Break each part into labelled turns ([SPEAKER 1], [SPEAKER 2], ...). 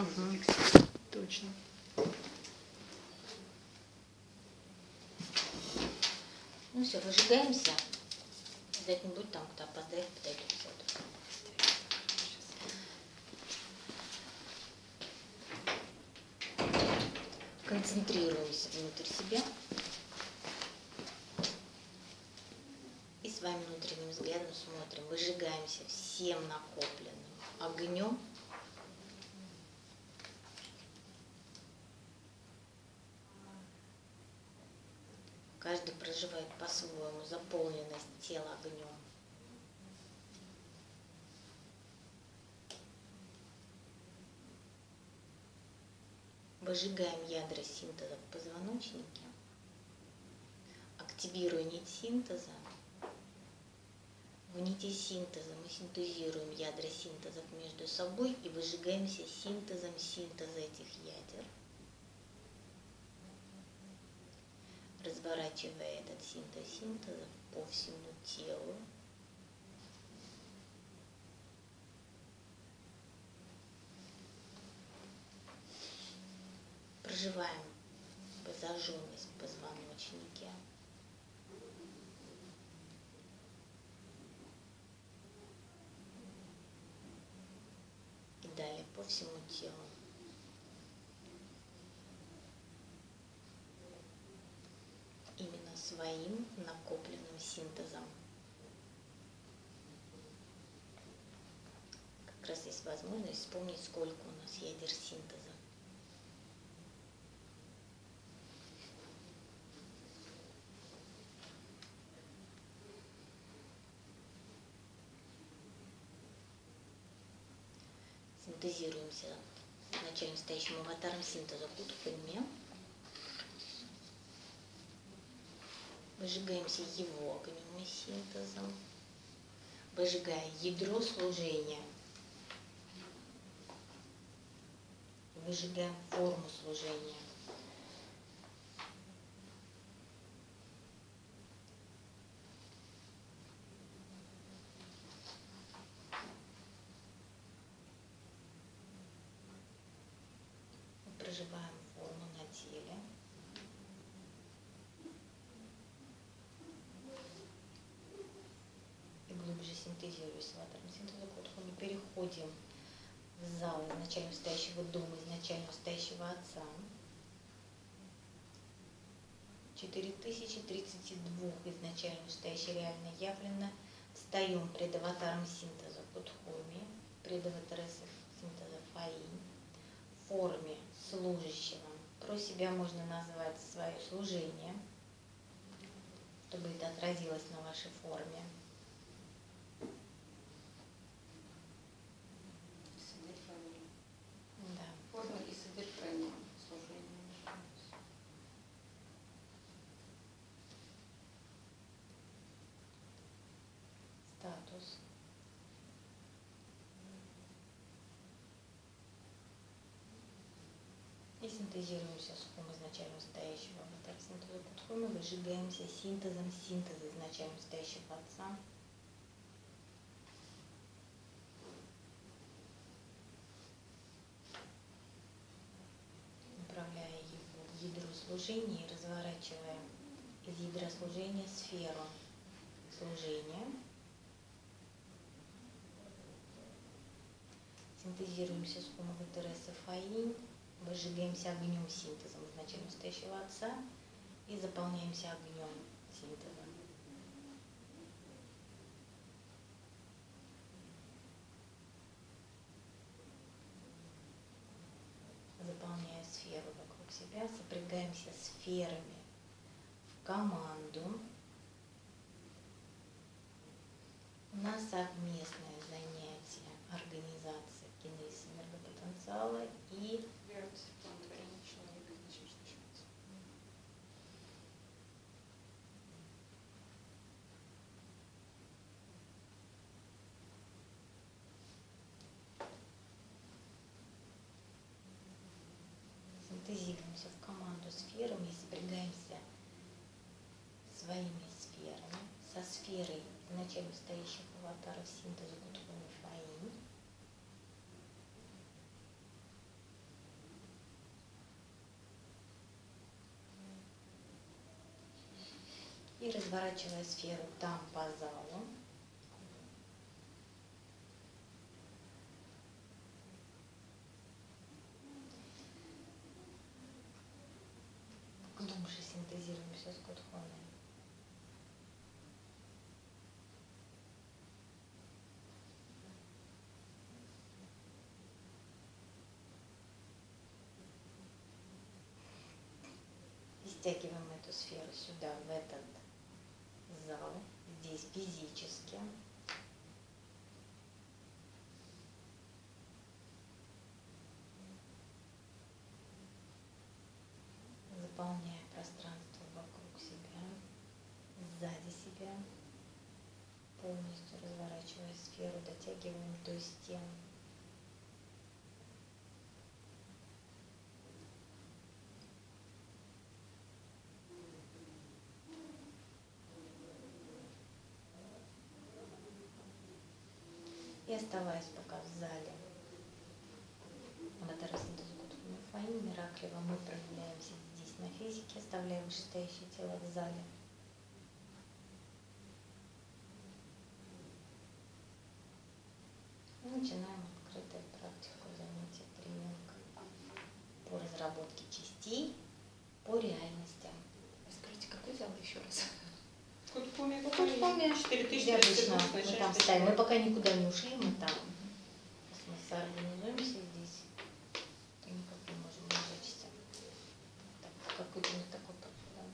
[SPEAKER 1] зафиксировать.
[SPEAKER 2] Точно.
[SPEAKER 3] Ну все, выжигаемся. Когда-нибудь там, кто опоздает, подойдет к саду. Концентрируемся внутрь себя. И с вами внутренним взглядом смотрим. Выжигаемся всем накопленным огнем. Каждый проживает по-своему заполненность тела огнем. Выжигаем ядра синтеза в позвоночнике, активируя нить синтеза. В нити синтеза мы синтезируем ядра синтезов между собой и выжигаемся синтезом синтеза этих ядер, разворачивая этот синтез синтеза по всему телу. Проживаем зажженность в позвоночнике. И далее по всему телу. Именно своим накопленным синтезом. Как раз есть возможность вспомнить, сколько у нас ядер синтеза. Синтезируемся вначале настоящим аватаром синтеза Кутхуми. Выжигаемся его огнем и синтезом, выжигая ядро служения. Выжигаем форму служения. Мы проживаем форму на теле. И глубже синтезируясь с аватаром синтеза Кутхуми, переходим в зал изначально стоящего дома, изначально стоящего Отца. 4032 изначально стоящих реально явлено. Встаем пред аватаром синтеза Кутхуми, пред аватаром синтеза Фаинь, в форме служащего. Про себя можно назвать свое служение, чтобы это отразилось на вашей форме.
[SPEAKER 1] Содержание.
[SPEAKER 3] Да.
[SPEAKER 1] Форма и содержание служения.
[SPEAKER 3] Статус. И синтезируемся с хом изначально стоящего аватара синтеза Кутхуми, выжигаемся синтезом синтеза изначально стоящего Отца. Направляя его в ядро служения и разворачивая из ядра служения сферу служения. Синтезируемся с хом аватара Фаинь, выжигаемся огнем синтезом изначально стоящего Отца и заполняемся огнем синтеза. Заполняя сферу вокруг себя, сопрягаемся сферами в команду. У нас совместное занятие организации кинезиса энергопотенциала и
[SPEAKER 1] План творения человека начнется.
[SPEAKER 3] синтезируемся в команду сферами и сопрягаемся своими сферами со сферой изначально стоящих аватаров синтеза Кутхуми Фаинь. И разворачивая сферу там по залу. Глубже синтезируем все с Кудхоми. И стягиваем эту сферу сюда, в этот зал, здесь физически. Заполняя пространство вокруг себя, сзади себя, полностью разворачивая сферу, дотягиваем до стен. И оставаясь пока в зале Аватара-синтеза Кудхоми Фаин, Мираклева, мы проявляемся здесь на физике, оставляя вышестоящее тело в зале. И начинаем открытую практику занятия тренинг по разработке частей по реальностям.
[SPEAKER 1] Скажите, какой зал еще раз?
[SPEAKER 3] Кудхоми.
[SPEAKER 1] 4300
[SPEAKER 3] Где обычно
[SPEAKER 1] секунд,
[SPEAKER 3] мы
[SPEAKER 1] значит,
[SPEAKER 3] там стоим. Мы пока никуда не ушли, мы там. Сейчас мы соорганизуемся здесь. То никак не можем отвлечься. Так, какой-то не такой подход.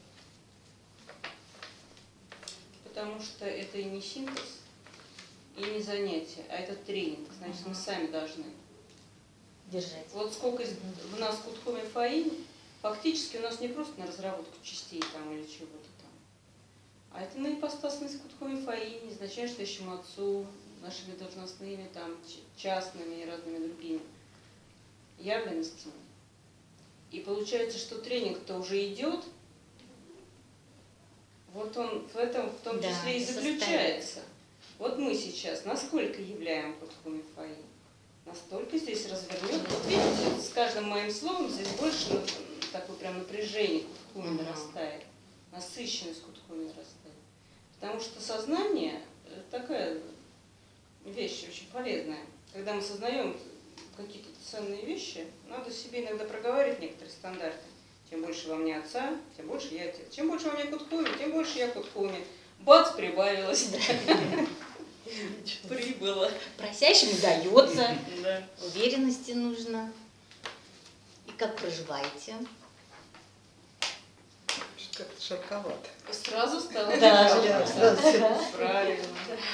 [SPEAKER 1] Потому что это и не синтез, и не занятие, а это тренинг. Значит, мы сами должны.
[SPEAKER 3] Держать.
[SPEAKER 1] Вот сколько в нас Кудхоми Фаин, фактически у нас не просто на разработку частей там или чего-то там, а это на ипостасность Кудхоми Фаин, изначальствующему отцу, нашими должностными, там, частными и разными другими явленностями. И получается, что тренинг-то уже идет, вот он в этом в том числе и заключается. Вот мы сейчас насколько являем Кудхоми Фаин, настолько здесь развернет. Вот видите, с каждым моим словом здесь больше такое прям напряжение Кудхоми нарастает, насыщенность Кудхоми нарастает. Потому что сознание такая вещь очень полезная. Когда мы сознаем какие-то ценные вещи, надо себе иногда проговаривать некоторые стандарты. Чем больше во мне отца, тем больше я отец. Чем больше во мне Кудхоми, тем больше я Кудхоми. Бац, прибавилось. Прибыло.
[SPEAKER 3] Просящему дается. Уверенности нужно. И как проживаете?
[SPEAKER 2] Как-то широковато.
[SPEAKER 1] Сразу стало
[SPEAKER 3] Да,
[SPEAKER 1] сразу. Правильно.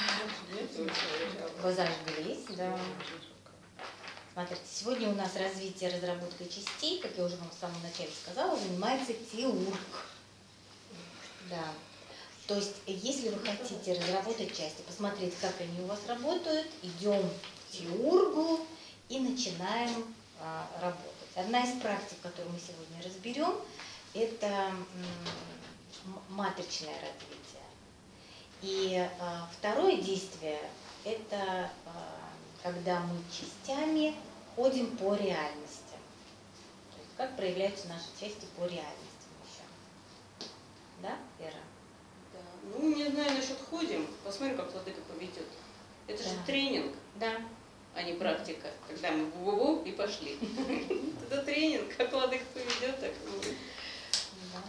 [SPEAKER 3] Глаза жглись, да. Смотрите, сегодня у нас развитие разработкой частей, как я уже вам в самом начале сказала, занимается теург. Да. То есть, если вы хотите разработать части, посмотреть, как они у вас работают, идем к теургу и начинаем работать. Одна из практик, которую мы сегодня разберем, это матричное развитие. И второе действие – это когда мы частями ходим по реальности. То есть как проявляются наши части по реальностям еще. Да, Вера?
[SPEAKER 1] Да. Ну, не знаю насчет ходим. Посмотрим, как владыка поведет. Это же тренинг,
[SPEAKER 3] да,
[SPEAKER 1] а не практика. Когда мы ву-ву-ву и пошли. Это тренинг. Как владыка поведет, так и будет.
[SPEAKER 3] да.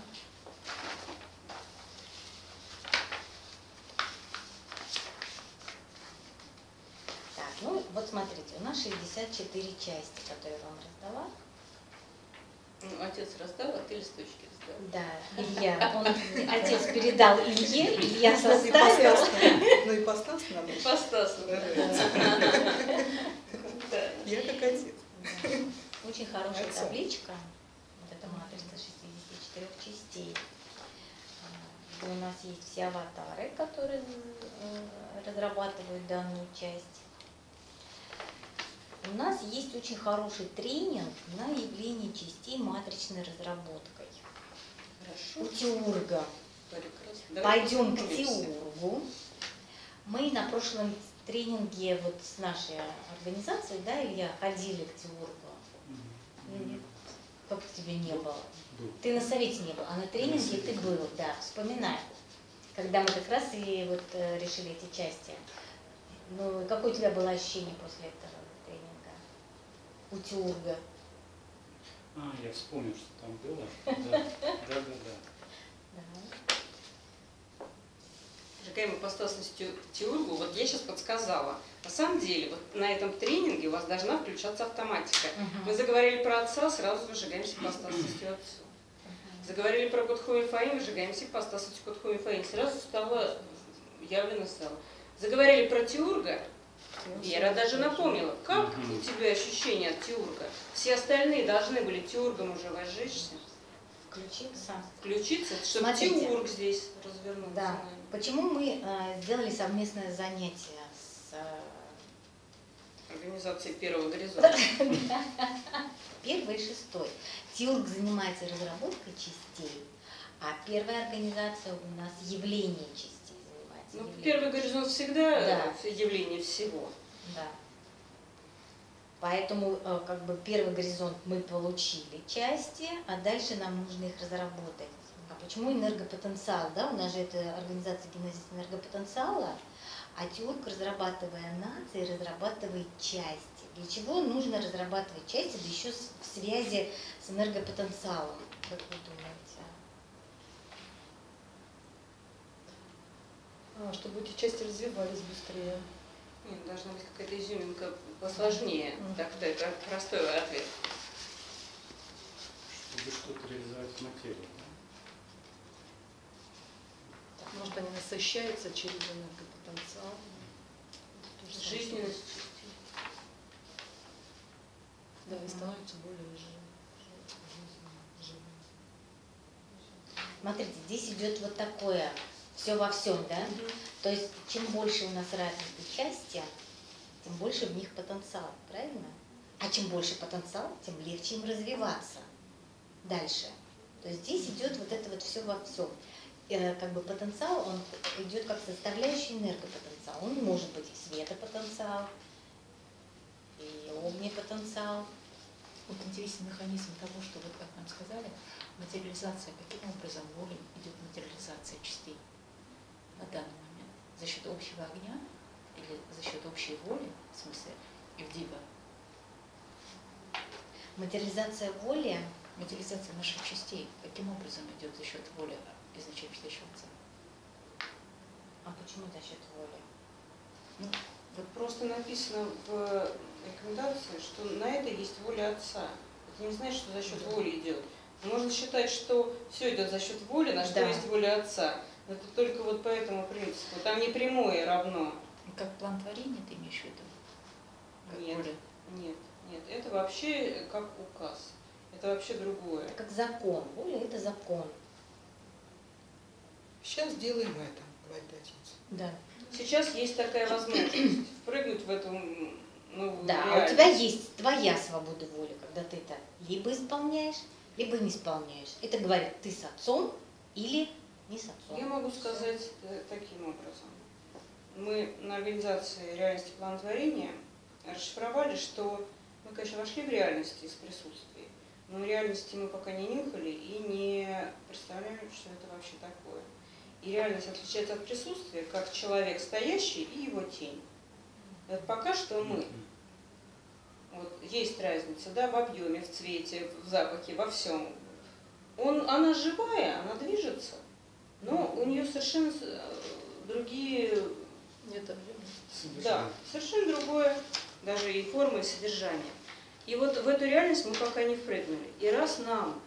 [SPEAKER 3] Так, ну вот смотрите, у нас 64 части, которые я вам раздала.
[SPEAKER 1] Ну, отец раздал, а ты листочки раздал.
[SPEAKER 3] Да, Илья, отец передал Илье, Илья составил.
[SPEAKER 2] Ну и постас надо.
[SPEAKER 1] Постас.
[SPEAKER 2] Я как отец.
[SPEAKER 3] Очень хорошая
[SPEAKER 2] Отцом.
[SPEAKER 3] табличка. Вот эта матрица 64 частей. У нас есть все аватары, которые разрабатывают данную часть. У нас есть очень хороший тренинг на явление частей матричной разработкой. У
[SPEAKER 1] Хорошо.
[SPEAKER 3] теурга.
[SPEAKER 1] Прекрасно.
[SPEAKER 3] Пойдем к теургу. Мы на прошлом тренинге вот с нашей организацией, да, Илья, ходили к теургу. Как тебя не было?
[SPEAKER 4] Был.
[SPEAKER 3] Ты на совете не был, а на тренинге ты был, да, вспоминай. Когда мы как раз и вот решили эти части. Ну, какое у тебя было ощущение после этого тренинга? У теурга?
[SPEAKER 4] Я вспомнил, что там было. Да.
[SPEAKER 1] Сжигаем ипостасность теургу, вот я сейчас подсказала. На самом деле, вот на этом тренинге у вас должна включаться автоматика. Мы заговорили про отца, сразу выжигаемся ипостасностью отцу. Заговорили про Кодху Мифаим, выжигаемся ипостасностью Кодху Мифаим. Сразу стало явлено стало. Заговорили про теурга, Вера даже напомнила, как у тебя ощущение от теурга. Все остальные должны были теургом уже возжечься. Включиться, чтобы
[SPEAKER 3] Смотрите.
[SPEAKER 1] теург здесь развернулся.
[SPEAKER 3] Да. Почему мы сделали совместное занятие с
[SPEAKER 1] Организацией первого горизонта.
[SPEAKER 3] первой и шестой? Теург занимается разработкой частей, а первая организация у нас явление частей занимается.
[SPEAKER 1] Ну,
[SPEAKER 3] явлением.
[SPEAKER 1] первый горизонт всегда
[SPEAKER 3] Да.
[SPEAKER 1] явление всего.
[SPEAKER 3] Да. Поэтому как бы первый горизонт мы получили части, а дальше нам нужно их разработать. А почему энергопотенциал? Да? У нас же это организация генезис энергопотенциала, а теург, разрабатывая нации, разрабатывает части. Для чего нужно разрабатывать части, да еще в связи с энергопотенциалом? Как вы думаете?
[SPEAKER 2] Чтобы эти части развивались быстрее.
[SPEAKER 1] Нет, должна быть какая-то изюминка посложнее. Так-то это простой ответ.
[SPEAKER 4] Чтобы что-то реализовать в материи.
[SPEAKER 2] Может, они насыщаются через энергопотенциал.
[SPEAKER 1] Жизненность.
[SPEAKER 2] Да, и становятся более живыми.
[SPEAKER 3] Смотрите, здесь идет вот такое все во всем, да? То есть, чем больше у нас развиты части, тем больше в них потенциал, правильно? А чем больше потенциал, тем легче им развиваться дальше. То есть здесь идет вот это вот все во всем. Как бы потенциал, он идет как составляющий энергопотенциал. Он может быть и светопотенциал, и огнепотенциал.
[SPEAKER 5] Вот интересный механизм того, что вот как нам сказали, материализация, каким образом волей идет материализация частей на данный момент? За счет общего огня или за счет общей воли, в смысле, Ивдива?
[SPEAKER 3] Материализация воли.
[SPEAKER 5] Материализация наших частей каким образом идет за счет воли изначально чтящего отца?
[SPEAKER 3] А почему за счет воли?
[SPEAKER 1] Ну, вот просто написано в рекомендации, что на это есть воля отца. Это не значит, что за счет воли идет. Можно считать, что все идет за счет воли, на что есть воля отца. Но это только вот по этому принципу. Там не прямое равно.
[SPEAKER 5] Как план творения ты имеешь в виду? Как
[SPEAKER 1] Нет,
[SPEAKER 5] воля?
[SPEAKER 1] нет. Это вообще как указ. Это вообще другое.
[SPEAKER 3] Это как закон. Воля – это закон.
[SPEAKER 2] Сейчас делаем это, говорит отец.
[SPEAKER 3] Да.
[SPEAKER 1] Сейчас есть такая возможность впрыгнуть в эту новую
[SPEAKER 3] Да, а у
[SPEAKER 1] реальность.
[SPEAKER 3] тебя есть твоя свобода воли, когда ты это либо исполняешь, либо не исполняешь. Это говорит, ты с отцом или не с отцом.
[SPEAKER 1] Я могу сказать таким образом. Мы на организации реальности плана творения расшифровали, что мы, конечно, вошли в реальность из присутствия, но реальности мы пока не нюхали и не представляем, что это вообще такое. И реальность отличается от присутствия, как человек стоящий и его тень. Это пока что мы. Вот есть разница, да, в объеме, в цвете, в запахе, во всем. Она живая, она движется, но у нее совершенно другие,
[SPEAKER 2] Нет объема.
[SPEAKER 1] да, совершенно другое, даже и форма, и содержание. И вот в эту реальность мы пока не впрыгнули. И раз нам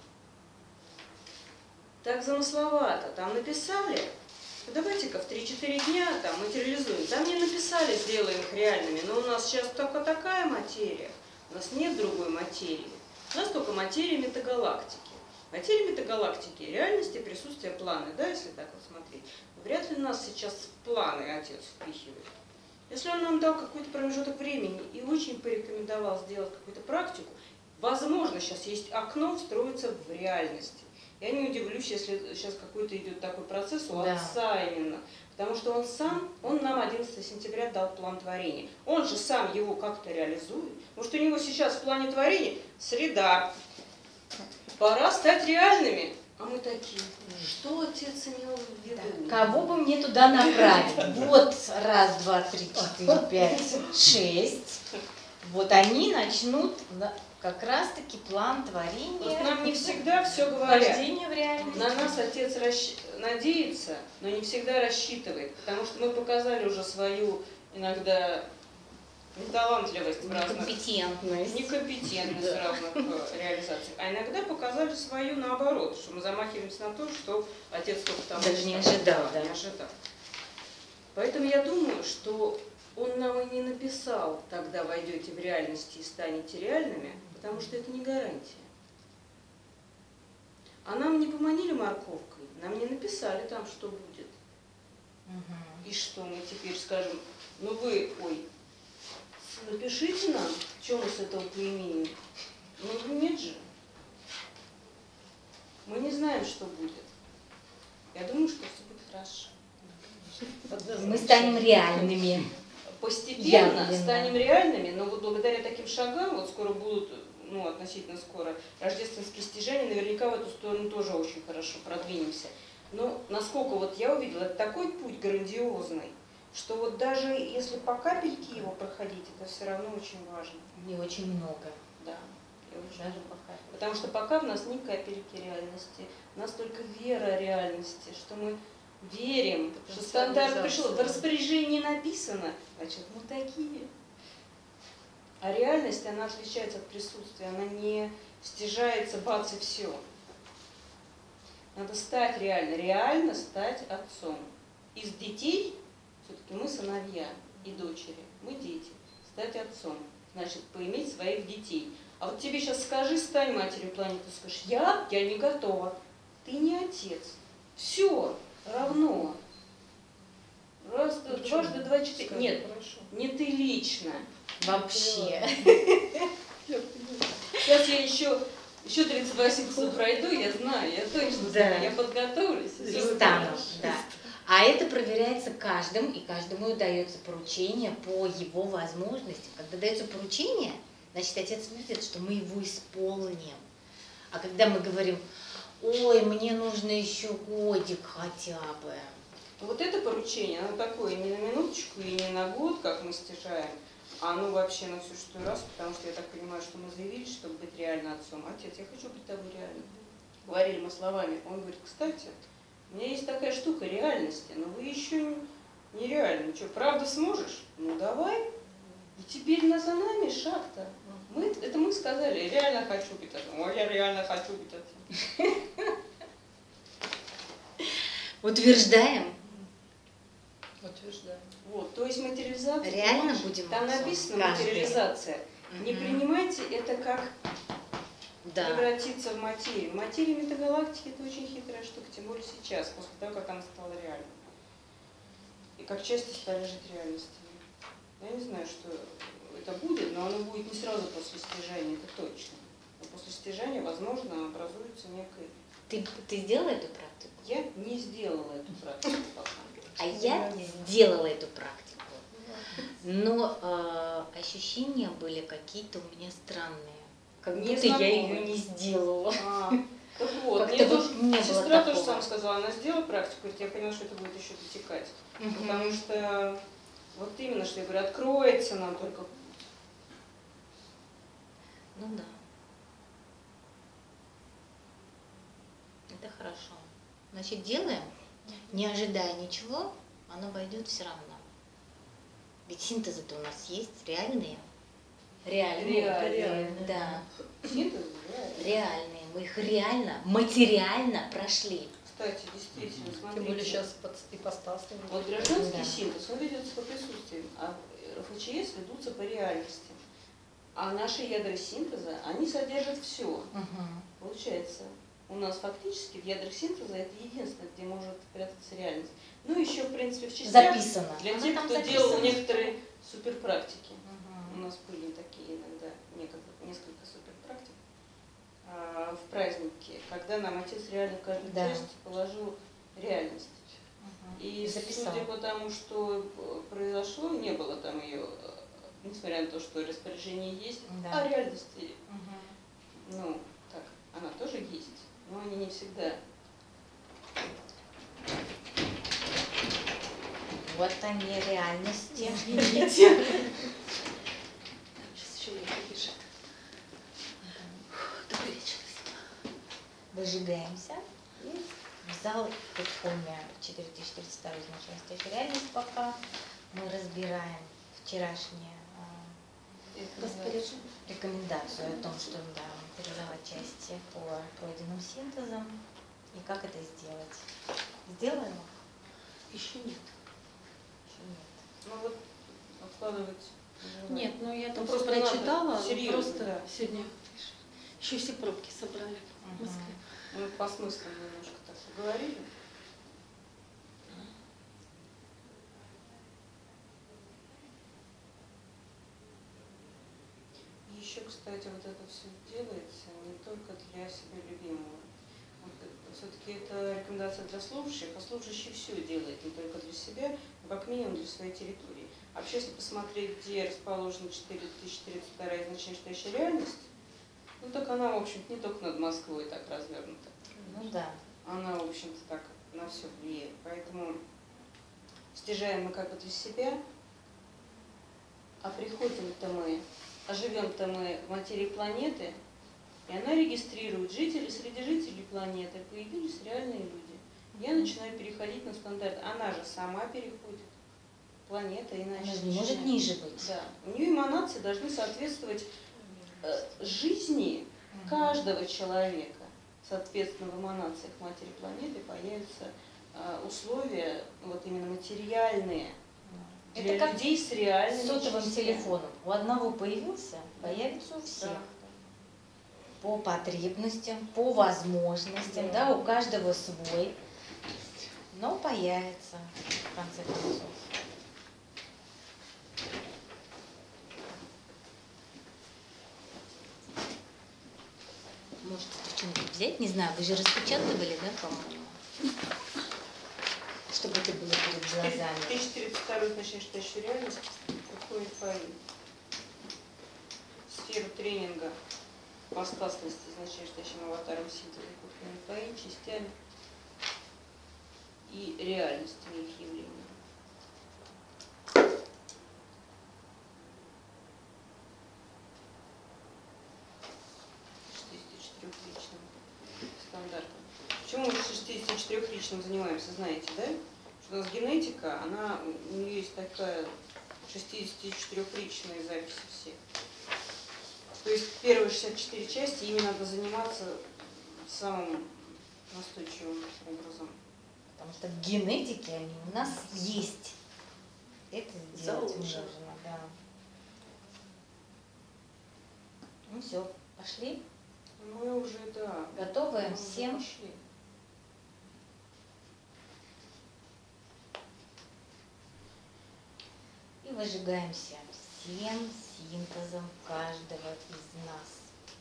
[SPEAKER 1] так замысловато там написали, то давайте-ка в 3-4 дня там материализуем. Там не написали, сделаем их реальными, но у нас сейчас только такая материя, у нас нет другой материи. У нас только материя метагалактики. Материя метагалактики, реальности, присутствие планы, да, если так вот смотреть. Вряд ли нас сейчас в планы отец впихивает. Если он нам дал какой-то промежуток времени и очень порекомендовал сделать какую-то практику, возможно, сейчас есть окно встроиться в реальности. Я не удивлюсь, если сейчас какой-то идет такой процесс у отца именно. Потому что он нам 11 сентября дал план творения. Он же сам его как-то реализует. Потому что у него сейчас в плане творения среда, Пора стать реальными. А мы такие, что отец имел в виду?
[SPEAKER 3] Кого бы мне туда направить? Вот, раз, два, три, четыре, пять, шесть. Вот они начнут как раз-таки план
[SPEAKER 1] Вот
[SPEAKER 3] творения,
[SPEAKER 1] нам не всегда все говорят.
[SPEAKER 3] вхождения в реальность.
[SPEAKER 1] На нас отец надеется, но не всегда рассчитывает, потому что мы показали уже свою иногда неталантливость в разных,
[SPEAKER 3] Некомпетентность.
[SPEAKER 1] некомпетентность в разных реализациях, а иногда показали свою наоборот, что мы замахиваемся на то, что отец только там
[SPEAKER 3] Даже не ожидал, да.
[SPEAKER 1] не ожидал. Поэтому я думаю, что он нам и не написал, тогда войдете в реальность и станете реальными, потому что это не гарантия. А нам не поманили морковкой, нам не написали там, что будет. И что мы теперь скажем, ну вы, ой, напишите нам, что мы с этого поименим. Ну нет же. Мы не знаем, что будет. Я думаю, что все будет хорошо.
[SPEAKER 3] Мы станем реальными.
[SPEAKER 1] Постепенно
[SPEAKER 3] Явленно.
[SPEAKER 1] станем реальными, но вот благодаря таким шагам, вот скоро будут, ну относительно скоро, рождественские стяжания, наверняка в эту сторону тоже очень хорошо продвинемся. Но насколько вот я увидела, это такой путь грандиозный, что вот даже если по капельке его проходить, это все равно очень важно.
[SPEAKER 3] И очень много.
[SPEAKER 1] Да. И очень
[SPEAKER 3] Даже
[SPEAKER 1] важно.
[SPEAKER 3] пока.
[SPEAKER 1] Потому что пока в нас ни капельки реальности, у нас только вера реальности, что мы верим, что стандарт пришел, в распоряжении написано, значит, мы такие. А реальность, она отличается от присутствия, она не стяжается, бац, и все. Надо стать реально стать отцом. Из детей, все-таки мы сыновья и дочери, мы дети, стать отцом, значит, поиметь своих детей. А вот тебе сейчас скажи, стань матерью планеты, скажешь, я не готова. Ты не отец. Все равно. Раз, дважды, два, четыре. Нет, не ты лично.
[SPEAKER 3] Вообще.
[SPEAKER 1] Сейчас я еще 38 часов пройду, я знаю, я точно знаю, я подготовлюсь.
[SPEAKER 3] И стану, да. А это проверяется каждым, и каждому дается поручение по его возможности. Когда дается поручение, значит, отец видит, что мы его исполним. А когда мы говорим, ой, мне нужно еще годик хотя бы.
[SPEAKER 1] Вот это поручение, оно такое не на минуточку и не на год, как мы стяжаем, а оно вообще на всю шестую раз, потому что я так понимаю, что мы заявились, чтобы быть реально отцом. Отец, я хочу быть тобой реально. Говорили мы словами. Он говорит, кстати, у меня есть такая штука реальности, но вы еще не реальны. Что, правда сможешь? Ну давай. И теперь за нами шаг-то. Это мы сказали, реально хочу быть отцом. Ой, я реально хочу быть отцом.
[SPEAKER 3] Утверждаем.
[SPEAKER 2] Утверждаю.
[SPEAKER 1] Вот, то есть материализация.
[SPEAKER 3] Реально будем
[SPEAKER 1] Там
[SPEAKER 3] отцом?
[SPEAKER 1] написано
[SPEAKER 3] Каждый.
[SPEAKER 1] материализация. Не принимайте это как
[SPEAKER 3] Да.
[SPEAKER 1] превратиться в материю. Материя метагалактики – это очень хитрая штука, тем более сейчас, после того, как она стала реальной. И как часто стали жить реальностями. Я не знаю, что это будет, но оно будет не сразу после стяжания, это точно. Но после стяжания, возможно, образуется некое...
[SPEAKER 3] Ты сделала эту практику?
[SPEAKER 1] Я не сделала эту практику пока.
[SPEAKER 3] А я сделала эту практику. Но ощущения были какие-то у меня странные. Как будто я
[SPEAKER 1] Незнакомые.
[SPEAKER 3] ее не сделала.
[SPEAKER 1] Так вот,
[SPEAKER 3] Как-то
[SPEAKER 1] мне
[SPEAKER 3] вот
[SPEAKER 1] тут
[SPEAKER 3] не было
[SPEAKER 1] сестра тоже
[SPEAKER 3] такого.
[SPEAKER 1] сама сказала, она сделала практику, говорит, я поняла, что это будет еще дотекать. Потому что вот именно, что я говорю, откроется нам только путь.
[SPEAKER 3] Ну да. Это хорошо. Значит, делаем, не ожидая ничего, оно пойдет все равно. Ведь синтезы-то у нас есть реальные.
[SPEAKER 1] Реальные.
[SPEAKER 3] Да,
[SPEAKER 1] Синтез, да.
[SPEAKER 3] реальные. Мы их реально, материально прошли.
[SPEAKER 1] Кстати, действительно,
[SPEAKER 2] Тем более
[SPEAKER 1] смотрите.
[SPEAKER 2] сейчас ипостас.
[SPEAKER 1] Вот гражданский
[SPEAKER 3] Да.
[SPEAKER 1] синтез, он ведется по присутствию, а РФЧС ведутся по реальности. А наши ядра синтеза, они содержат все. Получается, у нас фактически в ядрах синтеза это единственное, где может прятаться реальность. Ну, еще, в принципе, в частях
[SPEAKER 3] Записано.
[SPEAKER 1] для
[SPEAKER 3] Оно
[SPEAKER 1] тех,
[SPEAKER 3] там
[SPEAKER 1] кто
[SPEAKER 3] записано.
[SPEAKER 1] делал некоторые суперпрактики. У нас были такие иногда несколько суперпрактик в празднике, когда нам отец реально в каждую
[SPEAKER 3] Да.
[SPEAKER 1] часть положил реальность. И
[SPEAKER 3] Записал.
[SPEAKER 1] судя по тому, что произошло, не было там ее, несмотря на то, что распоряжение есть,
[SPEAKER 3] Да.
[SPEAKER 1] а реальности, ну, так, она всегда.
[SPEAKER 3] Вот они реальности.
[SPEAKER 2] Извините. Сейчас еще Лика бежит. Добречилась.
[SPEAKER 3] Выжигаемся. И в зал подходим 4032 изначально стоящая реальность пока. Мы разбираем вчерашнее рекомендацию о том, что да, передавать части по пройденным синтезам и как это сделать. Сделаем?
[SPEAKER 2] Еще нет.
[SPEAKER 3] Еще нет.
[SPEAKER 1] Ну вот откладывать.
[SPEAKER 2] Нет, ну я там
[SPEAKER 1] Ну,
[SPEAKER 2] просто
[SPEAKER 1] просто надо
[SPEAKER 2] прочитала,
[SPEAKER 1] серьезно,
[SPEAKER 2] просто
[SPEAKER 1] да.
[SPEAKER 2] сегодня еще все пробки собрали в
[SPEAKER 3] Мгм.
[SPEAKER 2] Москве.
[SPEAKER 1] Мы по смыслу немножко так поговорили. И еще, кстати, вот это все делается не только для себя любимого. Все-таки это рекомендация для служащих, а служащий все делает не только для себя, но как минимум для своей территории. А вообще, если посмотреть, где расположена 4032 изначально стоящая реальность, ну так она, в общем-то, не только над Москвой так развернута.
[SPEAKER 3] Ну да.
[SPEAKER 1] Она, в общем-то, так на все влияет. Поэтому стяжаем мы как бы для себя, а приходим-то мы, а живем-то мы в материи планеты, и она регистрирует жителей, среди жителей планеты появились реальные люди. Я начинаю переходить на стандарт. Она же сама переходит. Планета иначе.
[SPEAKER 3] Она же не может ниже быть.
[SPEAKER 1] Да. У нее эманации должны соответствовать жизни каждого человека. Соответственно, в эманациях матери планеты появятся условия вот именно материальные для
[SPEAKER 3] Это как
[SPEAKER 1] людей с реальными
[SPEAKER 3] с сотовым
[SPEAKER 1] частями.
[SPEAKER 3] телефоном. У одного появился, появится у всех.
[SPEAKER 1] Да.
[SPEAKER 3] По потребностям, по возможностям, да, у каждого свой, но появится в конце концов. Может, что-нибудь взять? Не знаю, вы же распечатывали, да, по-моему? Чтобы это было перед глазами.
[SPEAKER 1] 1032 значит, считающая реальность подходит по сферу тренинга постасности, значит, считающим аватаром синтеза по частями и реальностями их явления. Стандартом. Почему мы 64-личным занимаемся, знаете, да? Что у нас генетика, она, у нее есть такая 64-личная запись всех. То есть первые 64 части ими надо заниматься самым настойчивым образом.
[SPEAKER 3] Потому что генетики они у нас есть. Это сделать
[SPEAKER 2] Заложено.
[SPEAKER 3] нужно, да. Ну все, пошли.
[SPEAKER 1] Мы уже, да.
[SPEAKER 3] Готовы
[SPEAKER 1] мы уже
[SPEAKER 3] всем?
[SPEAKER 1] пошли.
[SPEAKER 3] И выжигаемся всем синтезом каждого из нас.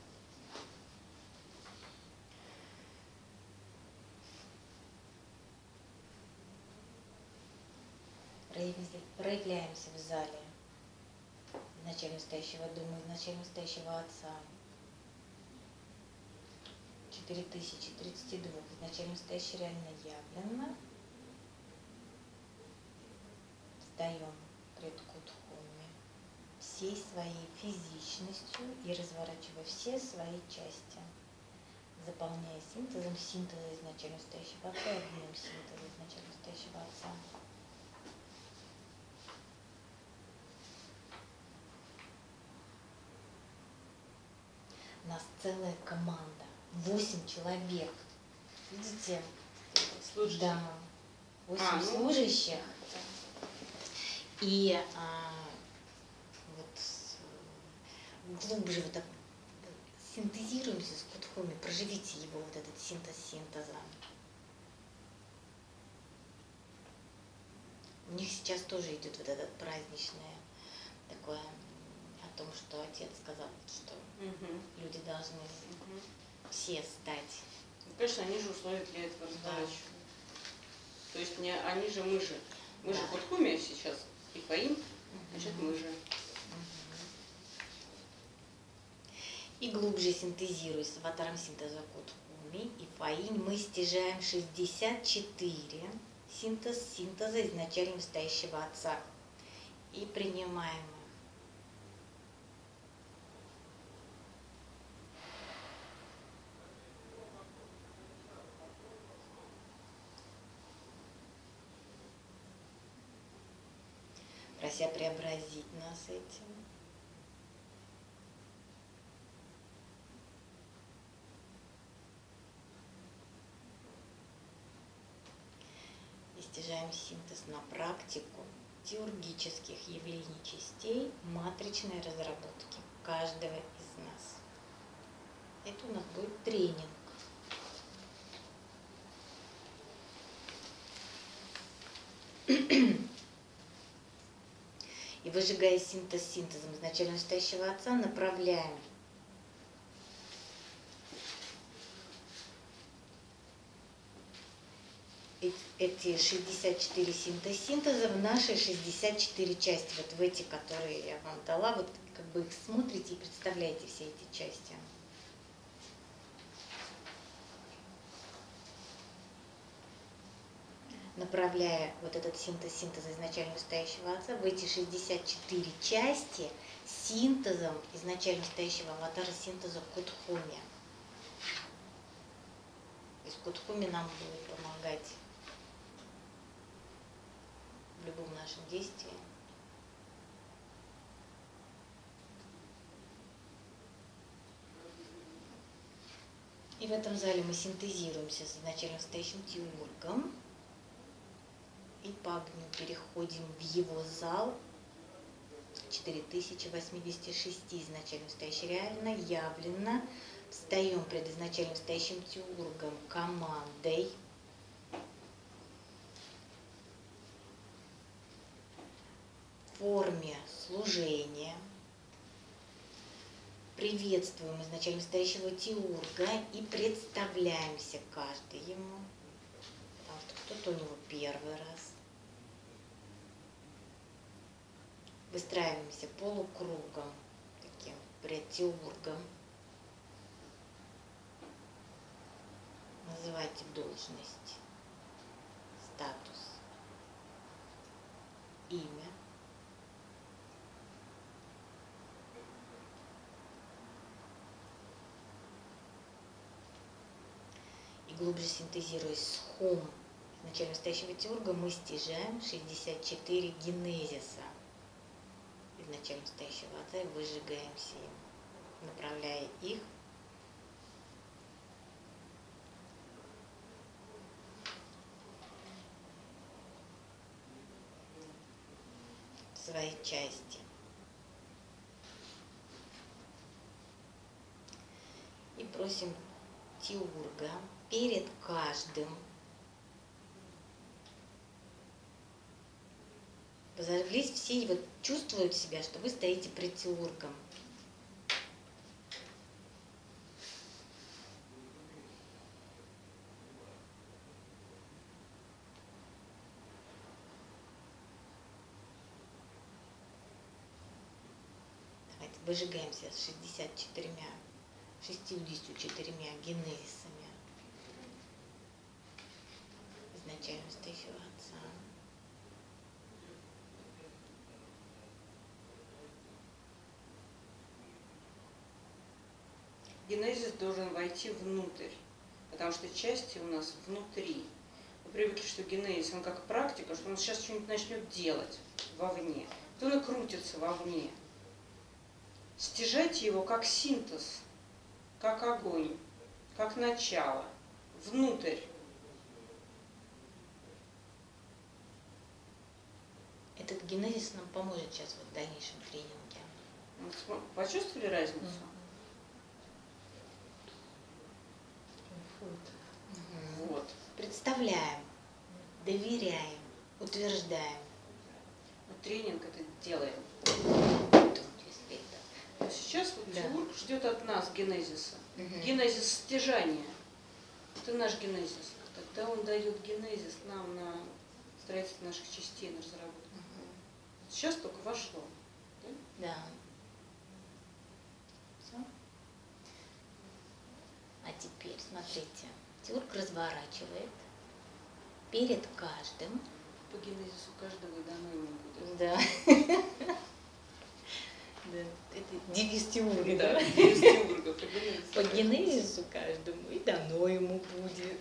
[SPEAKER 3] Проявляемся в зале изначально стоящего дома, изначально стоящего отца. 4032 изначально стоящий реально явленно. Встаем пред Кудхуми всей своей физичностью и разворачивая все свои части, заполняя синтезом синтеза изначально стоящего отца и объемом синтеза изначально стоящего отца. У нас целая команда, 8 человек. Видите?
[SPEAKER 1] Слушайте,
[SPEAKER 3] Да. 8
[SPEAKER 1] ну,
[SPEAKER 3] служащих. И глубже вот так синтезируемся с Кудхуми, проживите его вот этот синтез синтеза. У них сейчас тоже идет вот этот праздничное такое о том, что отец сказал, что люди должны все стать.
[SPEAKER 1] Ну, конечно, они же условия для этого разворачивают. То есть не они же, мы же. Мы же
[SPEAKER 3] Да.
[SPEAKER 1] Кудхуми сейчас и Фаим, значит мы же.
[SPEAKER 3] И глубже синтезируясь с аватаром синтеза Кудхуми, подхуми и фаинь мы стяжаем 64 синтеза изначально стоящего отца и принимаем их. Прося преобразить нас этим. И стяжаем синтез на практику теургических явлений частей матричной разработки каждого из нас. Это у нас будет тренинг. И выжигая синтез синтезом изначально настоящего отца, направляем эти 64 синтеза в наши 64 части, вот в эти, которые я вам дала, вот как бы их смотрите и представляете все эти части. Направляя вот этот синтеза изначально настоящего отца в эти 64 части синтезом изначально настоящего аватара, синтеза Кудхуми. То есть Кудхуми нам будет помогать в любом нашем действии. И в этом зале мы синтезируемся с изначально настоящим теургом. И по огню переходим в его зал 4086 изначально настоящий реально явленно. Встаем пред изначально настоящим теургом командой. В форме служения. Приветствуем изначально настоящего теурга и представляемся каждый ему. Потому что кто-то у него первый раз. Выстраиваемся полукругом, таким пред теургом. Называйте должность, статус, имя. И глубже синтезируясь с хум изначально настоящего теурга, мы стяжаем 64 генезиса изначально настоящего отца и выжигаемся им, направляя их в свои части. И просим теурга перед каждым зажглись все и вот чувствуют себя, что вы стоите пред теургом. Давайте выжигаемся с 64 генезисами изначально настоящего отца.
[SPEAKER 1] Генезис должен войти внутрь, потому что части у нас внутри. Мы привыкли, что генезис, он как практика, что он сейчас что-нибудь начнет делать вовне, то он и крутится вовне. Стяжайте его как синтез, как огонь, как начало, внутрь.
[SPEAKER 3] Этот генезис нам поможет сейчас в дальнейшем тренинге.
[SPEAKER 1] Почувствовали разницу? Вот.
[SPEAKER 3] Представляем, доверяем, утверждаем.
[SPEAKER 1] Но тренинг это делаем.
[SPEAKER 3] Если это.
[SPEAKER 1] Но сейчас вот
[SPEAKER 3] Да.
[SPEAKER 1] теург ждет от нас генезиса.
[SPEAKER 3] Мгм.
[SPEAKER 1] Генезис стяжания. Это наш генезис. Тогда он дает генезис нам на строительство наших частей, на разработку. Сейчас только вошло.
[SPEAKER 3] Да. Все. А теперь Смотрите, Тюрк разворачивает перед каждым.
[SPEAKER 1] По генезису каждого и дано ему будет.
[SPEAKER 3] Да. Да, это девиз Тюрга,
[SPEAKER 1] Да,
[SPEAKER 3] да?
[SPEAKER 1] из Тюрга, по генезису.
[SPEAKER 3] По генезису каждому и дано ему будет.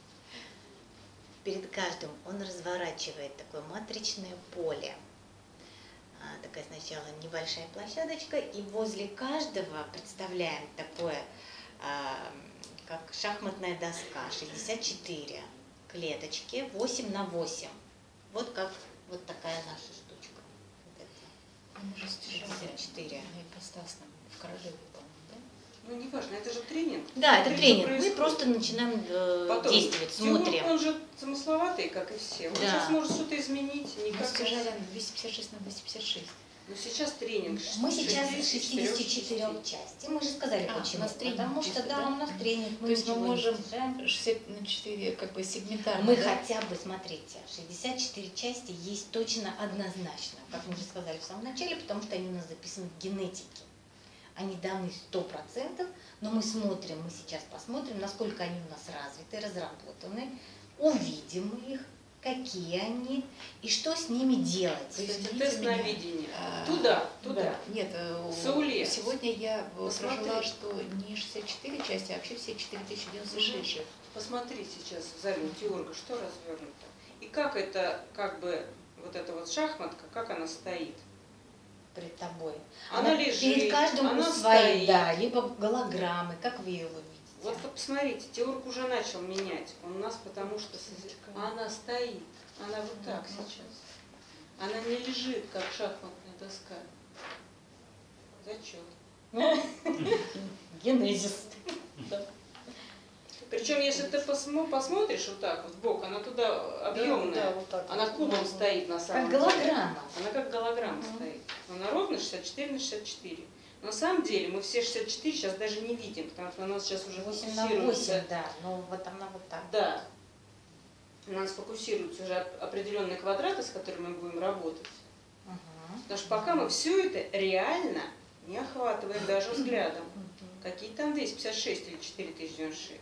[SPEAKER 3] Перед каждым он разворачивает такое матричное поле. Такая сначала небольшая площадочка, и возле каждого представляем такое, как шахматная доска, 64 клеточки, 8 на 8. Вот как вот такая наша штучка. Вот это.
[SPEAKER 5] Мы же стяжали
[SPEAKER 3] 64.
[SPEAKER 5] на ипостасном в Королеве, по-моему, да?
[SPEAKER 1] Ну, не важно, это же тренинг.
[SPEAKER 3] Да, это тренинг. Мы
[SPEAKER 1] происходит.
[SPEAKER 3] просто начинаем
[SPEAKER 1] Потом,
[SPEAKER 3] действовать,
[SPEAKER 1] Тюрк,
[SPEAKER 3] смотрим.
[SPEAKER 1] он же замысловатый, как и все. Он
[SPEAKER 3] Да.
[SPEAKER 1] сейчас может что-то изменить.
[SPEAKER 5] Мы
[SPEAKER 1] Никак
[SPEAKER 5] стяжали 256 на 256.
[SPEAKER 1] Но сейчас тренинг.
[SPEAKER 3] Мы сейчас
[SPEAKER 1] 64
[SPEAKER 3] 64 части. Мы же сказали,
[SPEAKER 5] А,
[SPEAKER 3] почему.
[SPEAKER 5] у нас тренинг
[SPEAKER 3] Потому что,
[SPEAKER 5] чисто,
[SPEAKER 3] да,
[SPEAKER 5] да?
[SPEAKER 3] у нас тренинг.
[SPEAKER 5] То есть мы
[SPEAKER 3] ничего не
[SPEAKER 5] можем
[SPEAKER 3] стяжаем.
[SPEAKER 5] 64 как бы сегментарно.
[SPEAKER 3] Мы
[SPEAKER 5] да?
[SPEAKER 3] хотя бы, смотрите, 64 части есть точно однозначно, как мы уже сказали в самом начале, потому что они у нас записаны в генетике. Они даны 100%, но мы смотрим, мы сейчас посмотрим, насколько они у нас развиты, разработаны, увидим их, какие они и что с ними делать.
[SPEAKER 5] То есть,
[SPEAKER 1] Кстати,
[SPEAKER 5] извините
[SPEAKER 1] тест на
[SPEAKER 5] меня,
[SPEAKER 1] видение.
[SPEAKER 5] а,
[SPEAKER 1] Туда, туда.
[SPEAKER 5] Да. Нет,
[SPEAKER 1] Сауле.
[SPEAKER 5] сегодня я
[SPEAKER 1] Посмотри.
[SPEAKER 5] прожила, что не 64 части, а вообще все 4096.
[SPEAKER 1] Посмотри сейчас в зале Тюрга, что развернуто. И как это, как бы, вот эта вот шахматка, как она стоит.
[SPEAKER 3] Перед тобой.
[SPEAKER 1] Она лежит,
[SPEAKER 3] перед каждым
[SPEAKER 1] она
[SPEAKER 3] своей,
[SPEAKER 1] стоит.
[SPEAKER 3] да, либо голограммы, как вы ее видите.
[SPEAKER 1] Вот посмотрите, Тюрк уже начал менять. Он у нас потому что она стоит. Она вот так сейчас. Она не лежит, как шахматная доска. Зачет.
[SPEAKER 3] Генезис.
[SPEAKER 1] Причем, если ты посмотришь вот так вот в бок, она туда объемная.
[SPEAKER 2] Да, вот так
[SPEAKER 1] Она
[SPEAKER 2] вот.
[SPEAKER 1] кубом стоит на самом
[SPEAKER 3] Как
[SPEAKER 1] деле.
[SPEAKER 3] голограмма.
[SPEAKER 1] Она как голограмма стоит. Она ровно 64 на 64. Но на самом деле мы все 64 сейчас даже не видим, потому что у нас сейчас уже
[SPEAKER 3] 8 на
[SPEAKER 1] фокусируется.
[SPEAKER 3] 8, да. Но вот она вот так.
[SPEAKER 1] Да. У нас фокусируются уже определенные квадраты, с которыми мы будем работать.
[SPEAKER 3] Мгм.
[SPEAKER 1] Потому что пока мы все это реально не охватываем даже взглядом. Какие там 256 или 4096.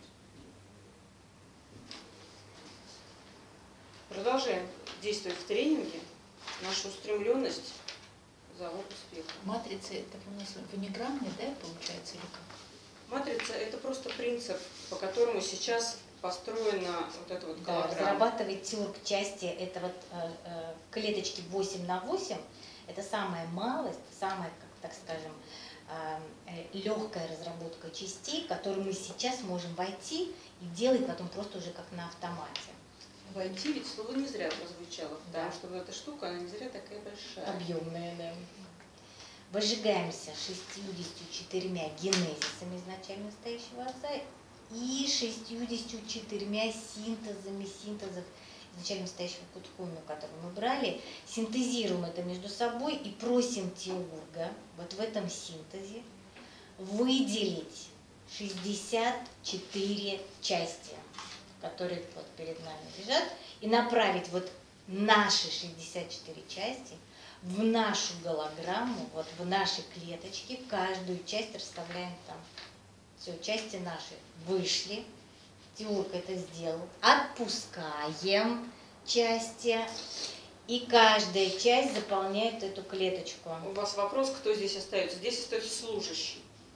[SPEAKER 1] Продолжаем действовать в тренинге. Наша устремленность – залог успеха.
[SPEAKER 5] Матрица это у нас в униграмме, да, получается, или как?
[SPEAKER 1] Матрица – это просто принцип, по которому сейчас построена вот эта вот
[SPEAKER 3] Да,
[SPEAKER 1] голограмма.
[SPEAKER 3] разрабатывает Тюрк части, это вот клеточки 8 на 8, это самая малость, самая, как так скажем, легкая разработка частей, в которую мы сейчас можем войти и делать потом просто уже как на автомате.
[SPEAKER 1] Войти, ведь слово не зря прозвучало, потому
[SPEAKER 3] Да.
[SPEAKER 1] что вот эта штука, она не зря такая большая.
[SPEAKER 3] Объемная, да. Выжигаемся 64 генезисами изначально настоящего отца и 64 синтезов изначально настоящего кутхуми, который мы брали, синтезируем это между собой и просим Тюрга вот в этом синтезе выделить 64 части, которые вот перед нами лежат, и направить вот наши 64 части в нашу голограмму, вот в наши клеточки, каждую часть расставляем там. Все, части наши вышли, Тюрк это сделал, отпускаем части, и каждая часть заполняет эту клеточку.
[SPEAKER 1] У вас вопрос, кто здесь остается? Здесь остается служащий.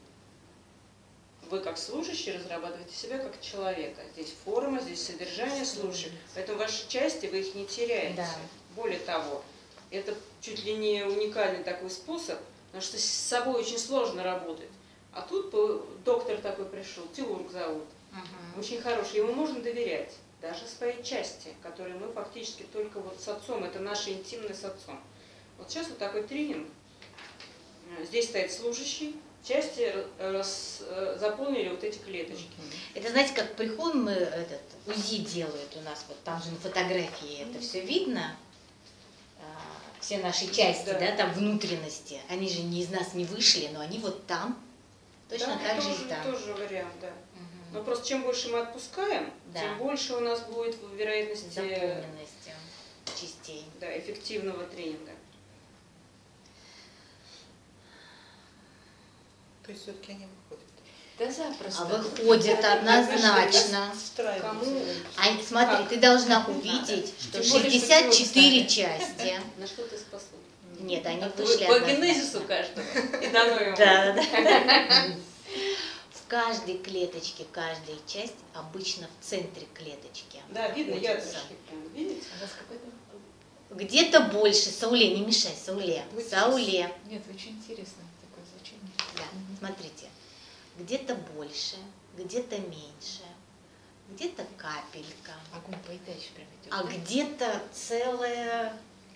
[SPEAKER 1] Вы как служащий разрабатываете себя как человека. Здесь форма, здесь содержание служащих. Поэтому ваши части, вы их не теряете.
[SPEAKER 3] Да.
[SPEAKER 1] Более того, это чуть ли не уникальный такой способ, потому что с собой очень сложно работать. А тут доктор такой пришел, Тюрк зовут, очень хороший, ему можно доверять. Даже своей части, которые мы фактически только вот с отцом, это наше интимное с отцом. Вот сейчас вот такой тренинг. Здесь стоит служащий, части заполнили вот эти клеточки.
[SPEAKER 3] Это, знаете, как приходим, мы этот УЗИ делают у нас, вот там же на фотографии это все видно, все наши части,
[SPEAKER 1] Да.
[SPEAKER 3] да, там внутренности, они же не из нас не вышли, но они вот там, точно
[SPEAKER 1] Да,
[SPEAKER 3] так же
[SPEAKER 1] тоже,
[SPEAKER 3] и там.
[SPEAKER 1] тоже вариант, да.
[SPEAKER 3] Мгм.
[SPEAKER 1] Но просто чем больше мы отпускаем,
[SPEAKER 3] Да.
[SPEAKER 1] тем больше у нас будет вероятности
[SPEAKER 3] Заполненности частей.
[SPEAKER 1] да, эффективного тренинга.
[SPEAKER 6] То есть все-таки они выходят.
[SPEAKER 5] Да запросто.
[SPEAKER 3] А выходит однозначно.
[SPEAKER 1] Кому?
[SPEAKER 3] А смотри, ты должна увидеть, что
[SPEAKER 5] Тем более, что
[SPEAKER 3] 64 части.
[SPEAKER 1] На что ты способна?
[SPEAKER 3] Нет, они
[SPEAKER 1] По
[SPEAKER 3] вышли
[SPEAKER 1] генезису
[SPEAKER 3] однозначно.
[SPEAKER 1] каждого. И дано ему.
[SPEAKER 3] Да, да. В каждой клеточке, каждая часть обычно в центре клеточки.
[SPEAKER 1] Да, видно,
[SPEAKER 3] находится.
[SPEAKER 1] ядышки прям, видите?
[SPEAKER 5] У вас какой-то...
[SPEAKER 3] Где-то больше. Сауле, не мешай, Сауле. Сауле.
[SPEAKER 5] Нет, очень интересно такое значение.
[SPEAKER 3] Да, смотрите. Где-то больше, где-то меньше, где-то капелька,
[SPEAKER 5] Огонь поедающий прям идет.
[SPEAKER 3] а где-то целое,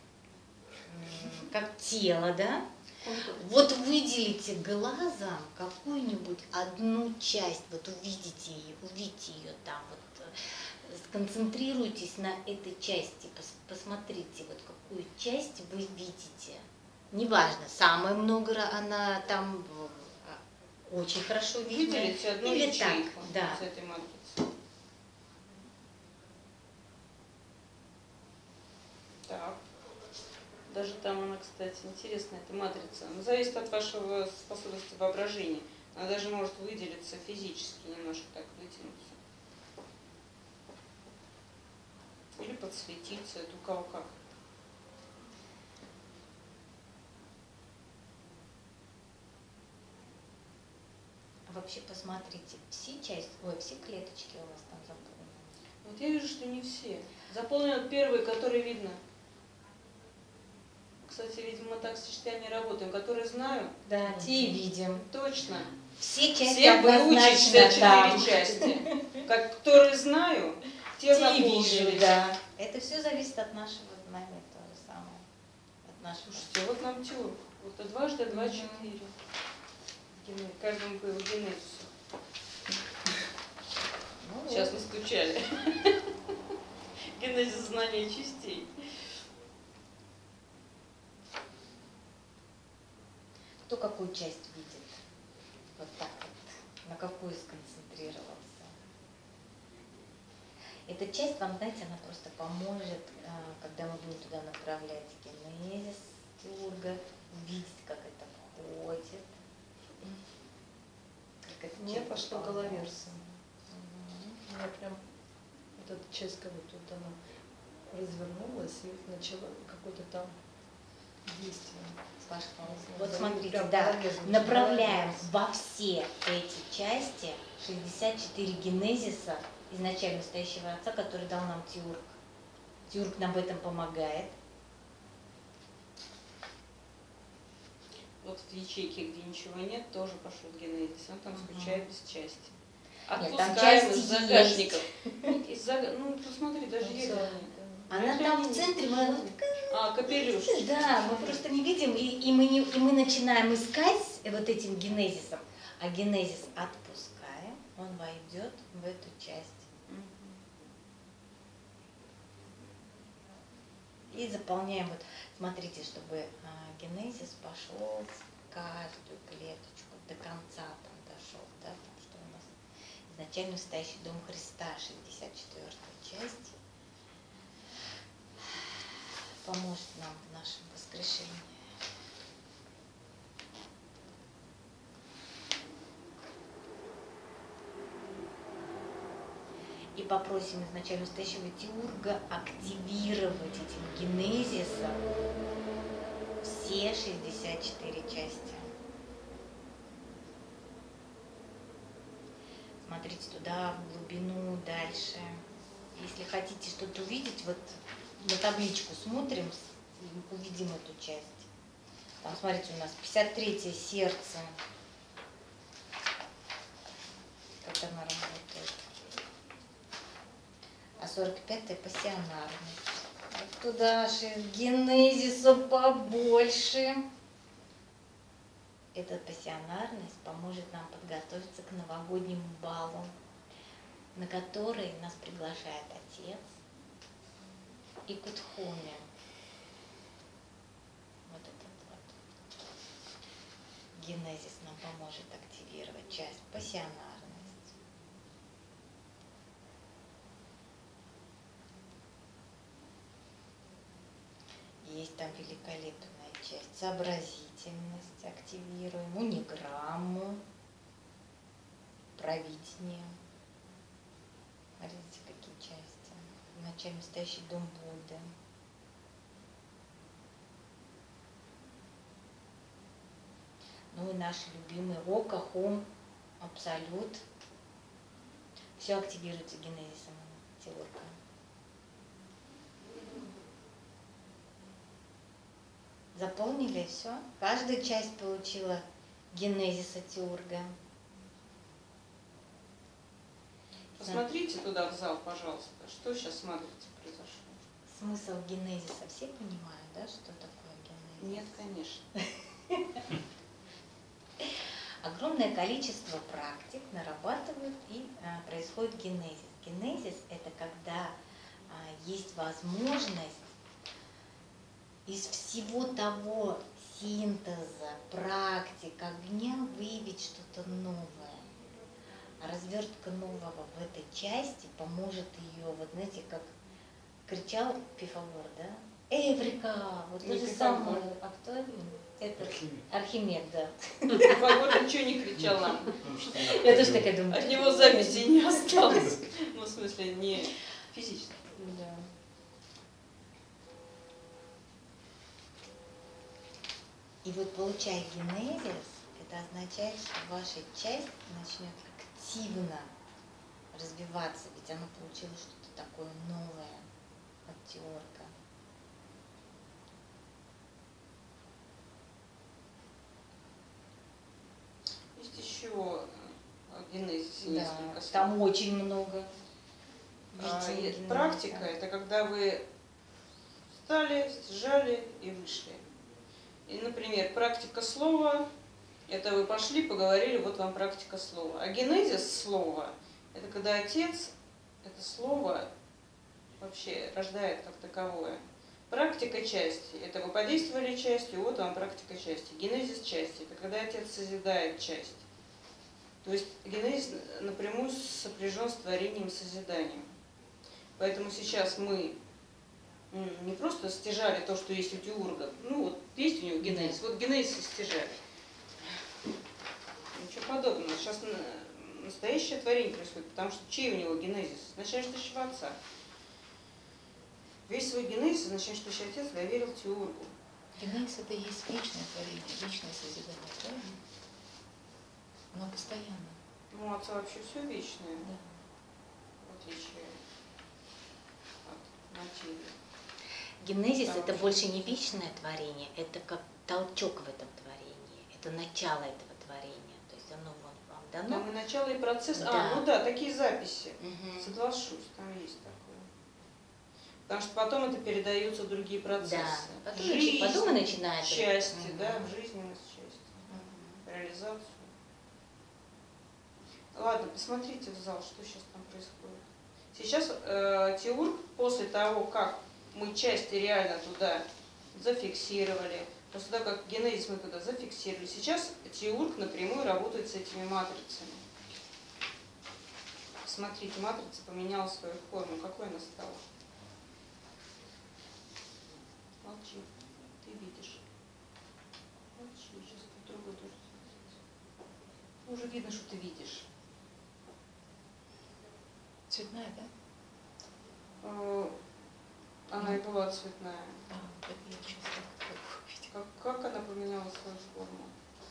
[SPEAKER 3] как тело, да? Вот выделите глазом какую-нибудь одну часть, вот увидите ее там, вот сконцентрируйтесь на этой части, посмотрите, вот какую часть вы видите. Неважно, самое много она там очень хорошо видно.
[SPEAKER 1] Выделите одну
[SPEAKER 3] Или
[SPEAKER 1] ячейку
[SPEAKER 3] так, да.
[SPEAKER 1] с этой матрицы. Так. Даже там она, кстати, интересная, эта матрица. Она зависит от вашего способности воображения. Она даже может выделиться физически, немножко так вытянуться. Или подсветиться, это у кого как.
[SPEAKER 3] Вообще посмотрите, все клеточки у вас там заполнены.
[SPEAKER 1] Вот я вижу, что не все. Заполнены первые, которые видно. Кстати, видимо, так с частями работаем, которые знаю.
[SPEAKER 3] Да, те видим.
[SPEAKER 1] Точно.
[SPEAKER 3] Все части
[SPEAKER 1] Все выучить
[SPEAKER 3] однозначно
[SPEAKER 1] 64
[SPEAKER 3] там.
[SPEAKER 1] части. Которые знаю, те
[SPEAKER 3] Те вижу,
[SPEAKER 1] заполнили.
[SPEAKER 3] да. Это все зависит от нашего знания, то же самое. От нашего.
[SPEAKER 1] Слушайте, вот нам теория. Вот дважды 2, 4. Каждому по его генезису.
[SPEAKER 3] Ну,
[SPEAKER 1] Сейчас настучали. Генезис знания частей.
[SPEAKER 3] кто какую часть видит? Вот так вот. На какую сконцентрировался? Эта часть вам, знаете, она просто поможет, когда мы будем туда направлять генезис Тиурга, увидеть, как это входит. Как это
[SPEAKER 6] Мне
[SPEAKER 3] часть
[SPEAKER 6] пошло
[SPEAKER 3] выполняется.
[SPEAKER 6] головерсом. У меня прям вот эта часть, как будто вот она развернулась и начала какое-то там действие.
[SPEAKER 3] Пошло.
[SPEAKER 6] Не
[SPEAKER 3] Вот
[SPEAKER 6] знаю,
[SPEAKER 3] смотрите,
[SPEAKER 6] прям
[SPEAKER 3] да,
[SPEAKER 6] голове звучит.
[SPEAKER 3] направляем во все эти части 64 генезиса изначально настоящего отца, который дал нам Тиург. Тиург нам в этом помогает.
[SPEAKER 1] Вот в ячейке, где ничего нет, тоже пошел генезис. Он там скучает без части.
[SPEAKER 3] Нет, там
[SPEAKER 1] Отпускаем
[SPEAKER 3] части
[SPEAKER 1] из загашников. Ну, посмотри, даже есть.
[SPEAKER 3] Она там в центре, мы вот
[SPEAKER 1] Капелюш.
[SPEAKER 3] да, мы просто не видим, и мы начинаем искать вот этим генезисом, а генезис отпускаем, он войдет в эту часть. И заполняем, вот смотрите, чтобы генезис пошел в каждую клеточку, до конца там дошел, да, потому что у нас изначально стоящий дом Христа, 64-я часть, поможет нам в нашем воскрешении. И попросим изначально стоящего Тиурга активировать этим генезисом все 64 части. Смотрите туда, в глубину, дальше. Если хотите что-то увидеть, вот на табличку смотрим, увидим эту часть. Там, смотрите, у нас 53-е сердце. Как она работает. А 45-я пассионарность. Вот туда же генезиса побольше. Эта пассионарность поможет нам подготовиться к новогоднему балу, на который нас приглашает Отец и Кутхуми. Вот этот вот генезис нам поможет активировать часть пассионарность. Есть там великолепная часть. Сообразительность активируем, униграмму. провидение. Смотрите, какие части. Вначале стоящий дом Будды. Ну и наши любимые Ока, Хом, Абсолют. Все активируется генезисом Теурга. Заполнили все? Каждая часть получила генезиса Теурга.
[SPEAKER 1] Посмотрите туда в зал, пожалуйста. Что сейчас, смотрите, произошло?
[SPEAKER 3] Смысл генезиса все понимают, да, что такое генезис?
[SPEAKER 1] Нет, конечно.
[SPEAKER 3] Огромное количество практик нарабатывают и происходит генезис. Генезис – это когда есть возможность из всего того синтеза, практик, огня выявить что-то новое. А развертка нового в этой части поможет ее, вот знаете, как кричал Пифагор, да? Эврика! Вот то
[SPEAKER 1] Не
[SPEAKER 3] же
[SPEAKER 1] Пифагор.
[SPEAKER 3] самое. А кто это? Это Архимед, да.
[SPEAKER 1] Погода ничего не кричал нам.
[SPEAKER 4] Потому что
[SPEAKER 3] Я тоже такая думаю.
[SPEAKER 1] От него записи не осталось. Ну, в смысле, не физически.
[SPEAKER 6] Да.
[SPEAKER 3] И вот получая генезис, это означает, что ваша часть начнет активно развиваться, ведь она получила что-то такое новое от Теорга.
[SPEAKER 1] Есть еще о генезисе
[SPEAKER 3] Да,
[SPEAKER 1] несколько слов.
[SPEAKER 3] там очень много. видео
[SPEAKER 1] И
[SPEAKER 3] генезиса.
[SPEAKER 1] практика – это когда вы встали, сжали и вышли. И, например, практика слова – это вы пошли, поговорили, вот вам практика слова. А генезис слова – это когда отец это слово вообще рождает как таковое. Практика части – это вы подействовали частью, вот вам практика части. Генезис части – это когда отец созидает часть. То есть генезис напрямую сопряжен с творением и созиданием. Поэтому сейчас мы не просто стяжали то, что есть у Теурга. Ну вот есть у него генезис, вот генезис и стяжали. Ничего подобного. Сейчас настоящее творение происходит, потому что чей у него генезис? Начинаешь тащить отца. Весь свой генезис, начинаешь тащить отец, доверил Теургу.
[SPEAKER 5] Генезис – это и есть вечное творение, вечное созидание, правильно? Оно постоянно.
[SPEAKER 1] Ну, у отца вообще все вечное,
[SPEAKER 5] Да.
[SPEAKER 1] в отличие от материи.
[SPEAKER 3] Генезис
[SPEAKER 1] Потому
[SPEAKER 3] это
[SPEAKER 1] что-
[SPEAKER 3] больше не вечное творение, это как толчок в этом творении, это начало этого творения, то есть оно вот вам дано.
[SPEAKER 1] Там и начало, и процесс.
[SPEAKER 3] Да.
[SPEAKER 1] Ну да, такие записи.
[SPEAKER 3] Мгм.
[SPEAKER 1] Соглашусь, там есть такое. Потому что потом это передаются в другие процессы.
[SPEAKER 3] Да. Потом,
[SPEAKER 1] Жизнь,
[SPEAKER 3] потом и начинает.
[SPEAKER 1] счастье,
[SPEAKER 3] Мгм.
[SPEAKER 1] да, в жизненность счастье,
[SPEAKER 3] Мгм.
[SPEAKER 1] реализацию. Ладно, посмотрите в зал, что сейчас там происходит. Сейчас Теург, после того, как мы части реально туда зафиксировали, после того, как генезис мы туда зафиксировали, сейчас Теург напрямую работает с этими матрицами. Смотрите, матрица поменяла свою форму. Какой она стала? Молчи, ты видишь. Молчи, сейчас другой тоже светится. Уже видно, что ты видишь.
[SPEAKER 5] Цветная, да?
[SPEAKER 1] Она и была цветная.
[SPEAKER 5] Да, это я сейчас так увидела.
[SPEAKER 1] Как она поменяла свою форму?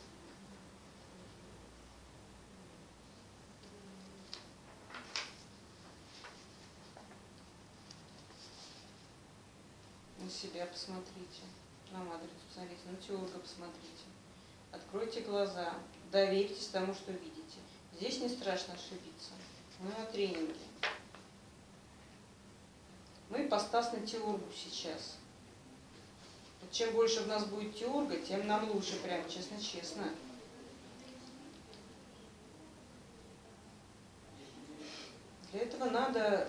[SPEAKER 1] На себя посмотрите, на матрицу посмотрите, на Теурга посмотрите. Откройте глаза, доверьтесь тому, что видите. Здесь не страшно ошибиться. Мы на тренинге. Мы ипостас на Теургу сейчас. Вот чем больше в нас будет Теурга, тем нам лучше, прям честно-честно. Для этого надо...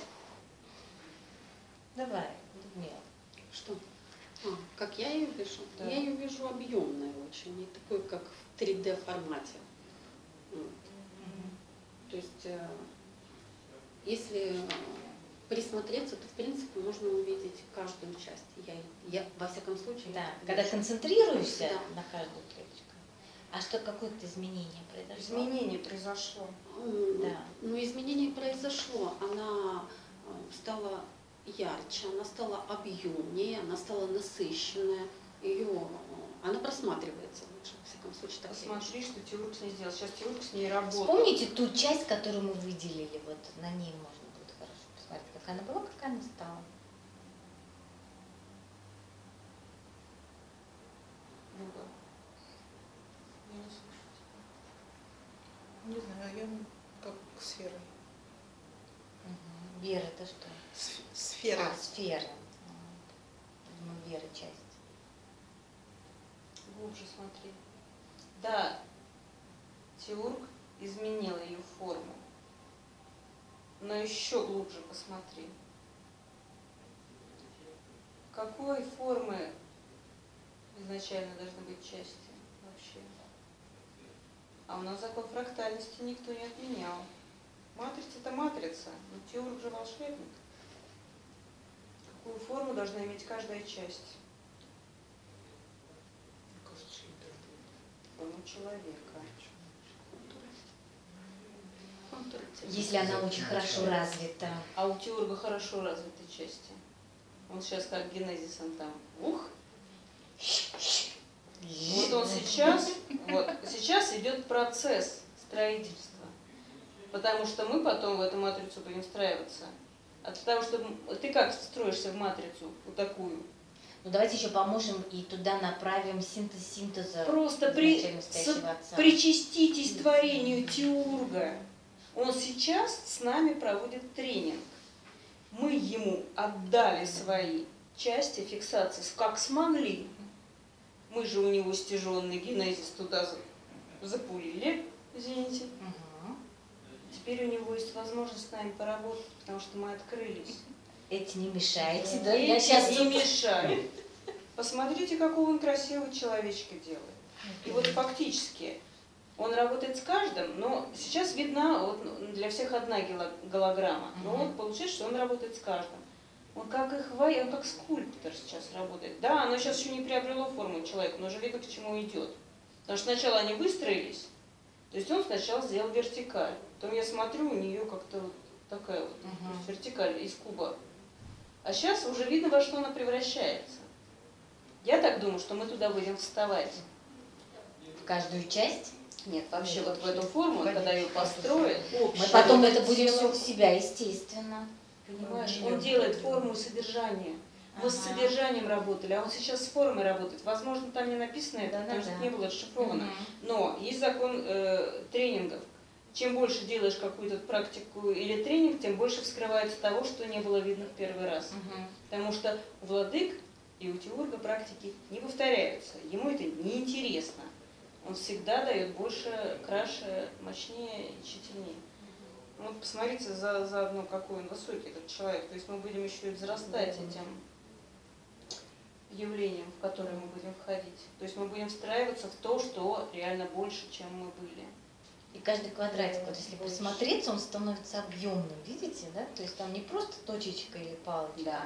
[SPEAKER 3] Давай, Людмила.
[SPEAKER 2] Что? Как я ее вижу?
[SPEAKER 1] Да.
[SPEAKER 2] Я ее вижу объемной очень, не такой, как в 3D формате. Вот. То есть, если присмотреться, то в принципе можно увидеть каждую часть. Я во всяком случае.
[SPEAKER 3] Да,
[SPEAKER 2] это
[SPEAKER 3] когда
[SPEAKER 2] вижу.
[SPEAKER 3] концентрируешься
[SPEAKER 2] Да.
[SPEAKER 3] на каждую клеточку. А что какое-то изменение произошло?
[SPEAKER 1] Изменение произошло.
[SPEAKER 3] Да.
[SPEAKER 2] Ну, изменение произошло. Она стала ярче, она стала объемнее, она стала насыщенная. Она просматривается лучше, во всяком случае. Так я
[SPEAKER 1] Посмотри, что Тиург с ней сделал. Сейчас Тиург с ней работает.
[SPEAKER 3] Вспомните ту часть, которую мы выделили, вот на ней можно будет хорошо посмотреть, как она была, как она стала.
[SPEAKER 1] Люба, я не слышу тебя.
[SPEAKER 6] Не знаю, я как сфера.
[SPEAKER 3] Вера, это что?
[SPEAKER 6] Сфера.
[SPEAKER 3] А, сфера. Видимо, Вера часть.
[SPEAKER 1] Глубже смотри. Да, Тиург изменил ее форму. Но еще глубже посмотри. Какой формы изначально должны быть части вообще? А у нас закон фрактальности никто не отменял. Матрица – это матрица, но Тиург же волшебник. Какую форму должна иметь каждая часть? Форму человека.
[SPEAKER 2] контуры тела.
[SPEAKER 3] Если она очень хорошо развита.
[SPEAKER 1] А у Тиурга хорошо развиты части. Он сейчас как генезисом там. Ух! Вот он сейчас идет процесс строительства. Потому что мы потом в эту матрицу будем встраиваться. От того, что ты как строишься в матрицу, вот такую?
[SPEAKER 3] Ну давайте еще поможем и туда направим синтеза.
[SPEAKER 1] Просто
[SPEAKER 3] изначально стоящего отца.
[SPEAKER 1] причаститесь творению Тиурга. Он сейчас с нами проводит тренинг. Мы ему отдали свои части фиксации, как смогли. Мы же у него стяженный генезис туда запулили, извините.
[SPEAKER 3] Угу.
[SPEAKER 1] Теперь у него есть возможность с нами поработать, потому что мы открылись.
[SPEAKER 3] Эти не мешайте, да?
[SPEAKER 1] Эти
[SPEAKER 3] Я сейчас
[SPEAKER 1] не мешают. Посмотрите, какого он красивого человечка делает. И вот фактически он работает с каждым, но сейчас видна вот для всех одна голограмма. Но вот получается, что он работает с каждым. Он как он как скульптор сейчас работает. Да, оно сейчас еще не приобрело форму человека, но уже видно, к чему идет. Потому что сначала они выстроились, то есть он сначала сделал вертикаль. Потом я смотрю, у нее как-то вот такая вот то есть вертикаль из куба. А сейчас уже видно, во что она превращается. Я так думаю, что мы туда будем вставать.
[SPEAKER 3] в каждую часть.
[SPEAKER 1] Нет, вообще вот в эту форму, когда ее построят,
[SPEAKER 3] Мы потом это будем все в себя, естественно.
[SPEAKER 1] понимаешь, он делает форму и содержание. Мы с
[SPEAKER 3] Ага.
[SPEAKER 1] содержанием работали, а он сейчас с формой работает. Возможно, там не написано это, потому что это не было расшифровано. Но есть закон тренингов. Чем больше делаешь какую-то практику или тренинг, тем больше вскрывается того, что не было видно в первый раз. Потому что у владык и у Тиурга практики не повторяются. Ему это неинтересно. Он всегда дает больше, краше, мощнее и тщательнее. Ну, вот посмотрите заодно, какой он высокий, этот человек. То есть мы будем еще и взрастать этим явлением, в которое мы будем входить. То есть мы будем встраиваться в то, что реально больше, чем мы были.
[SPEAKER 3] И каждый квадратик, вот если посмотреться, он становится объемным, видите, да? То есть там не просто точечка или палочка.
[SPEAKER 1] Да.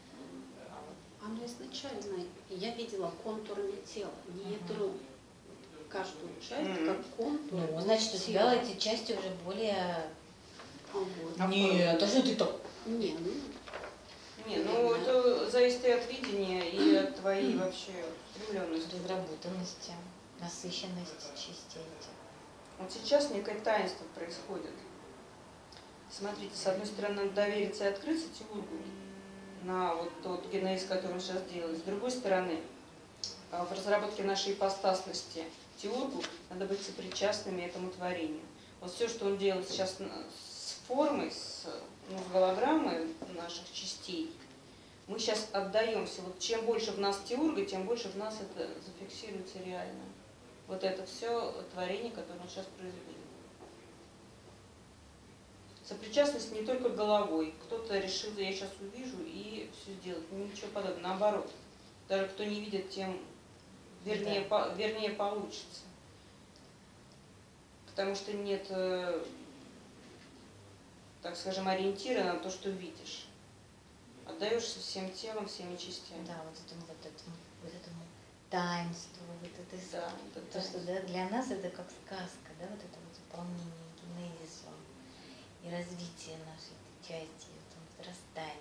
[SPEAKER 2] Оно изначально, я видела контурами тела, не ядро. Каждую часть как контур.
[SPEAKER 3] Ну, значит, у тебя эти части уже более...
[SPEAKER 2] Вот.
[SPEAKER 3] Нет, а что ты так?
[SPEAKER 2] Не, ну,
[SPEAKER 1] Не, ну это зависит и от видения, и от твоей вообще устремленности.
[SPEAKER 3] Разработанности, насыщенности частей этих.
[SPEAKER 1] Вот сейчас некое таинство происходит. Смотрите, с одной стороны, надо довериться и открыться Тиургу на вот тот генез, который он сейчас делает. С другой стороны, в разработке нашей ипостасности Тиургу надо быть сопричастными этому творению. Вот все, что он делает сейчас с формой, с голограммой наших частей, мы сейчас отдаемся. Вот чем больше в нас Тиурга, тем больше в нас это зафиксируется реально. Вот это все творение, которое он сейчас производит. Сопричастность не только головой. Кто-то решил, я сейчас увижу и все сделать. Ничего подобного. Наоборот. Даже кто не видит, тем вернее получится. Потому что нет, так скажем, ориентира на то, что видишь. Отдаешься всем телом, всеми частями.
[SPEAKER 3] Да, вот этому таинство, вот это,
[SPEAKER 1] Да, это
[SPEAKER 3] то, что
[SPEAKER 1] таинство.
[SPEAKER 3] для нас это как сказка, да, вот это вот заполнение генезисом и развитие нашей этой части, это возрастание.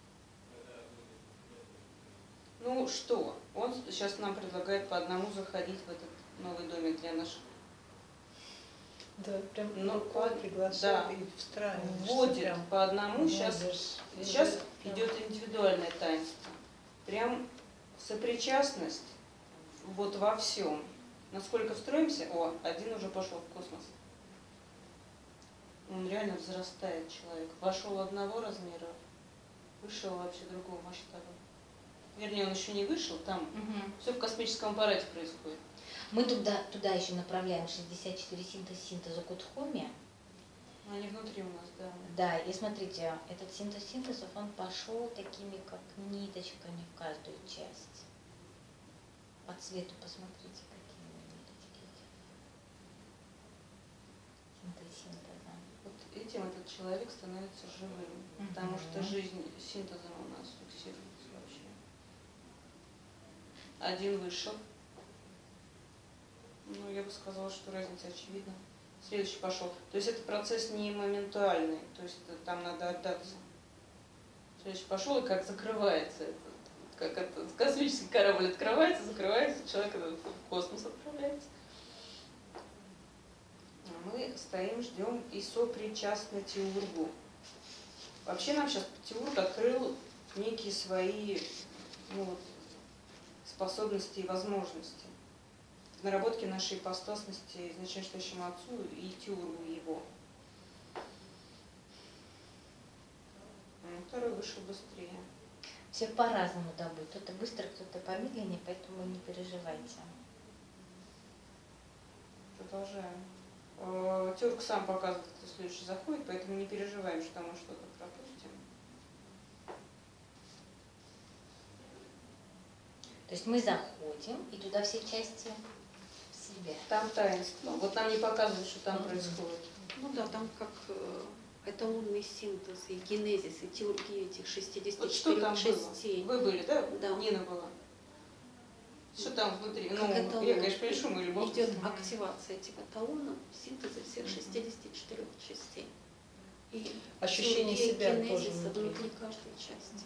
[SPEAKER 1] Ну что, он сейчас нам предлагает по одному заходить в этот новый домик для наших.
[SPEAKER 6] Да, прям
[SPEAKER 1] Ну,
[SPEAKER 6] рукой
[SPEAKER 1] да.
[SPEAKER 6] приглашает и встраиваешься
[SPEAKER 1] Вводит
[SPEAKER 6] прям.
[SPEAKER 1] по одному, сейчас
[SPEAKER 6] Сейчас
[SPEAKER 1] идет индивидуальное таинство. Прям сопричастность вот во всем. Насколько встроимся, один уже пошел в космос. Он реально взрастает человек. Вошел одного размера, вышел вообще другого масштаба. Вернее, он еще не вышел, там все в космическом аппарате происходит.
[SPEAKER 3] Мы туда еще направляем 64 синтеза Кутхуми.
[SPEAKER 1] Они внутри у нас, да.
[SPEAKER 3] Да, и смотрите, этот синтезов, он пошел такими как ниточками в каждую часть. По цвету посмотрите, какие ниточки синтеза.
[SPEAKER 1] Вот этим этот человек становится живым, потому что жизнь синтезом у нас фиксируется вообще. Один вышел. Ну, я бы сказала, что разница очевидна. Следующий пошел. То есть это процесс не моментальный, то есть там надо отдаться. Следующий пошел, и как закрывается это. Как этот космический корабль открывается, закрывается, человек в космос отправляется. А мы стоим, ждем и сопричастны Теургу. Вообще нам сейчас Теург открыл некие свои способности и возможности в наработке нашей ипостасности изначальствующему отцу и Теургу его. Второй вышел быстрее.
[SPEAKER 3] Все по-разному добыть. Кто-то быстро, кто-то помедленнее, поэтому не переживайте.
[SPEAKER 1] Продолжаем. Теург сам показывает, кто следующий заходит, поэтому не переживаем, что мы что-то пропустим.
[SPEAKER 3] То есть мы заходим, и туда все части в себе.
[SPEAKER 1] Там таинство. Вот нам не показывают, что там происходит.
[SPEAKER 2] Ну да, там как эталонный синтез и генезис, и теургия этих 64
[SPEAKER 1] Вот что там
[SPEAKER 2] частей.
[SPEAKER 1] было? Вы были, да?
[SPEAKER 2] Да.
[SPEAKER 1] Нина была. Что там внутри?
[SPEAKER 2] Как
[SPEAKER 1] Ну,
[SPEAKER 2] эталон.
[SPEAKER 1] я, конечно, пишу, мы любовь.
[SPEAKER 2] Идет активация этих эталонов, синтеза всех 64 частей. И
[SPEAKER 6] Ощущение
[SPEAKER 2] теургия
[SPEAKER 6] себя тоже
[SPEAKER 2] генезиса
[SPEAKER 6] внутри.
[SPEAKER 2] внутри каждой части.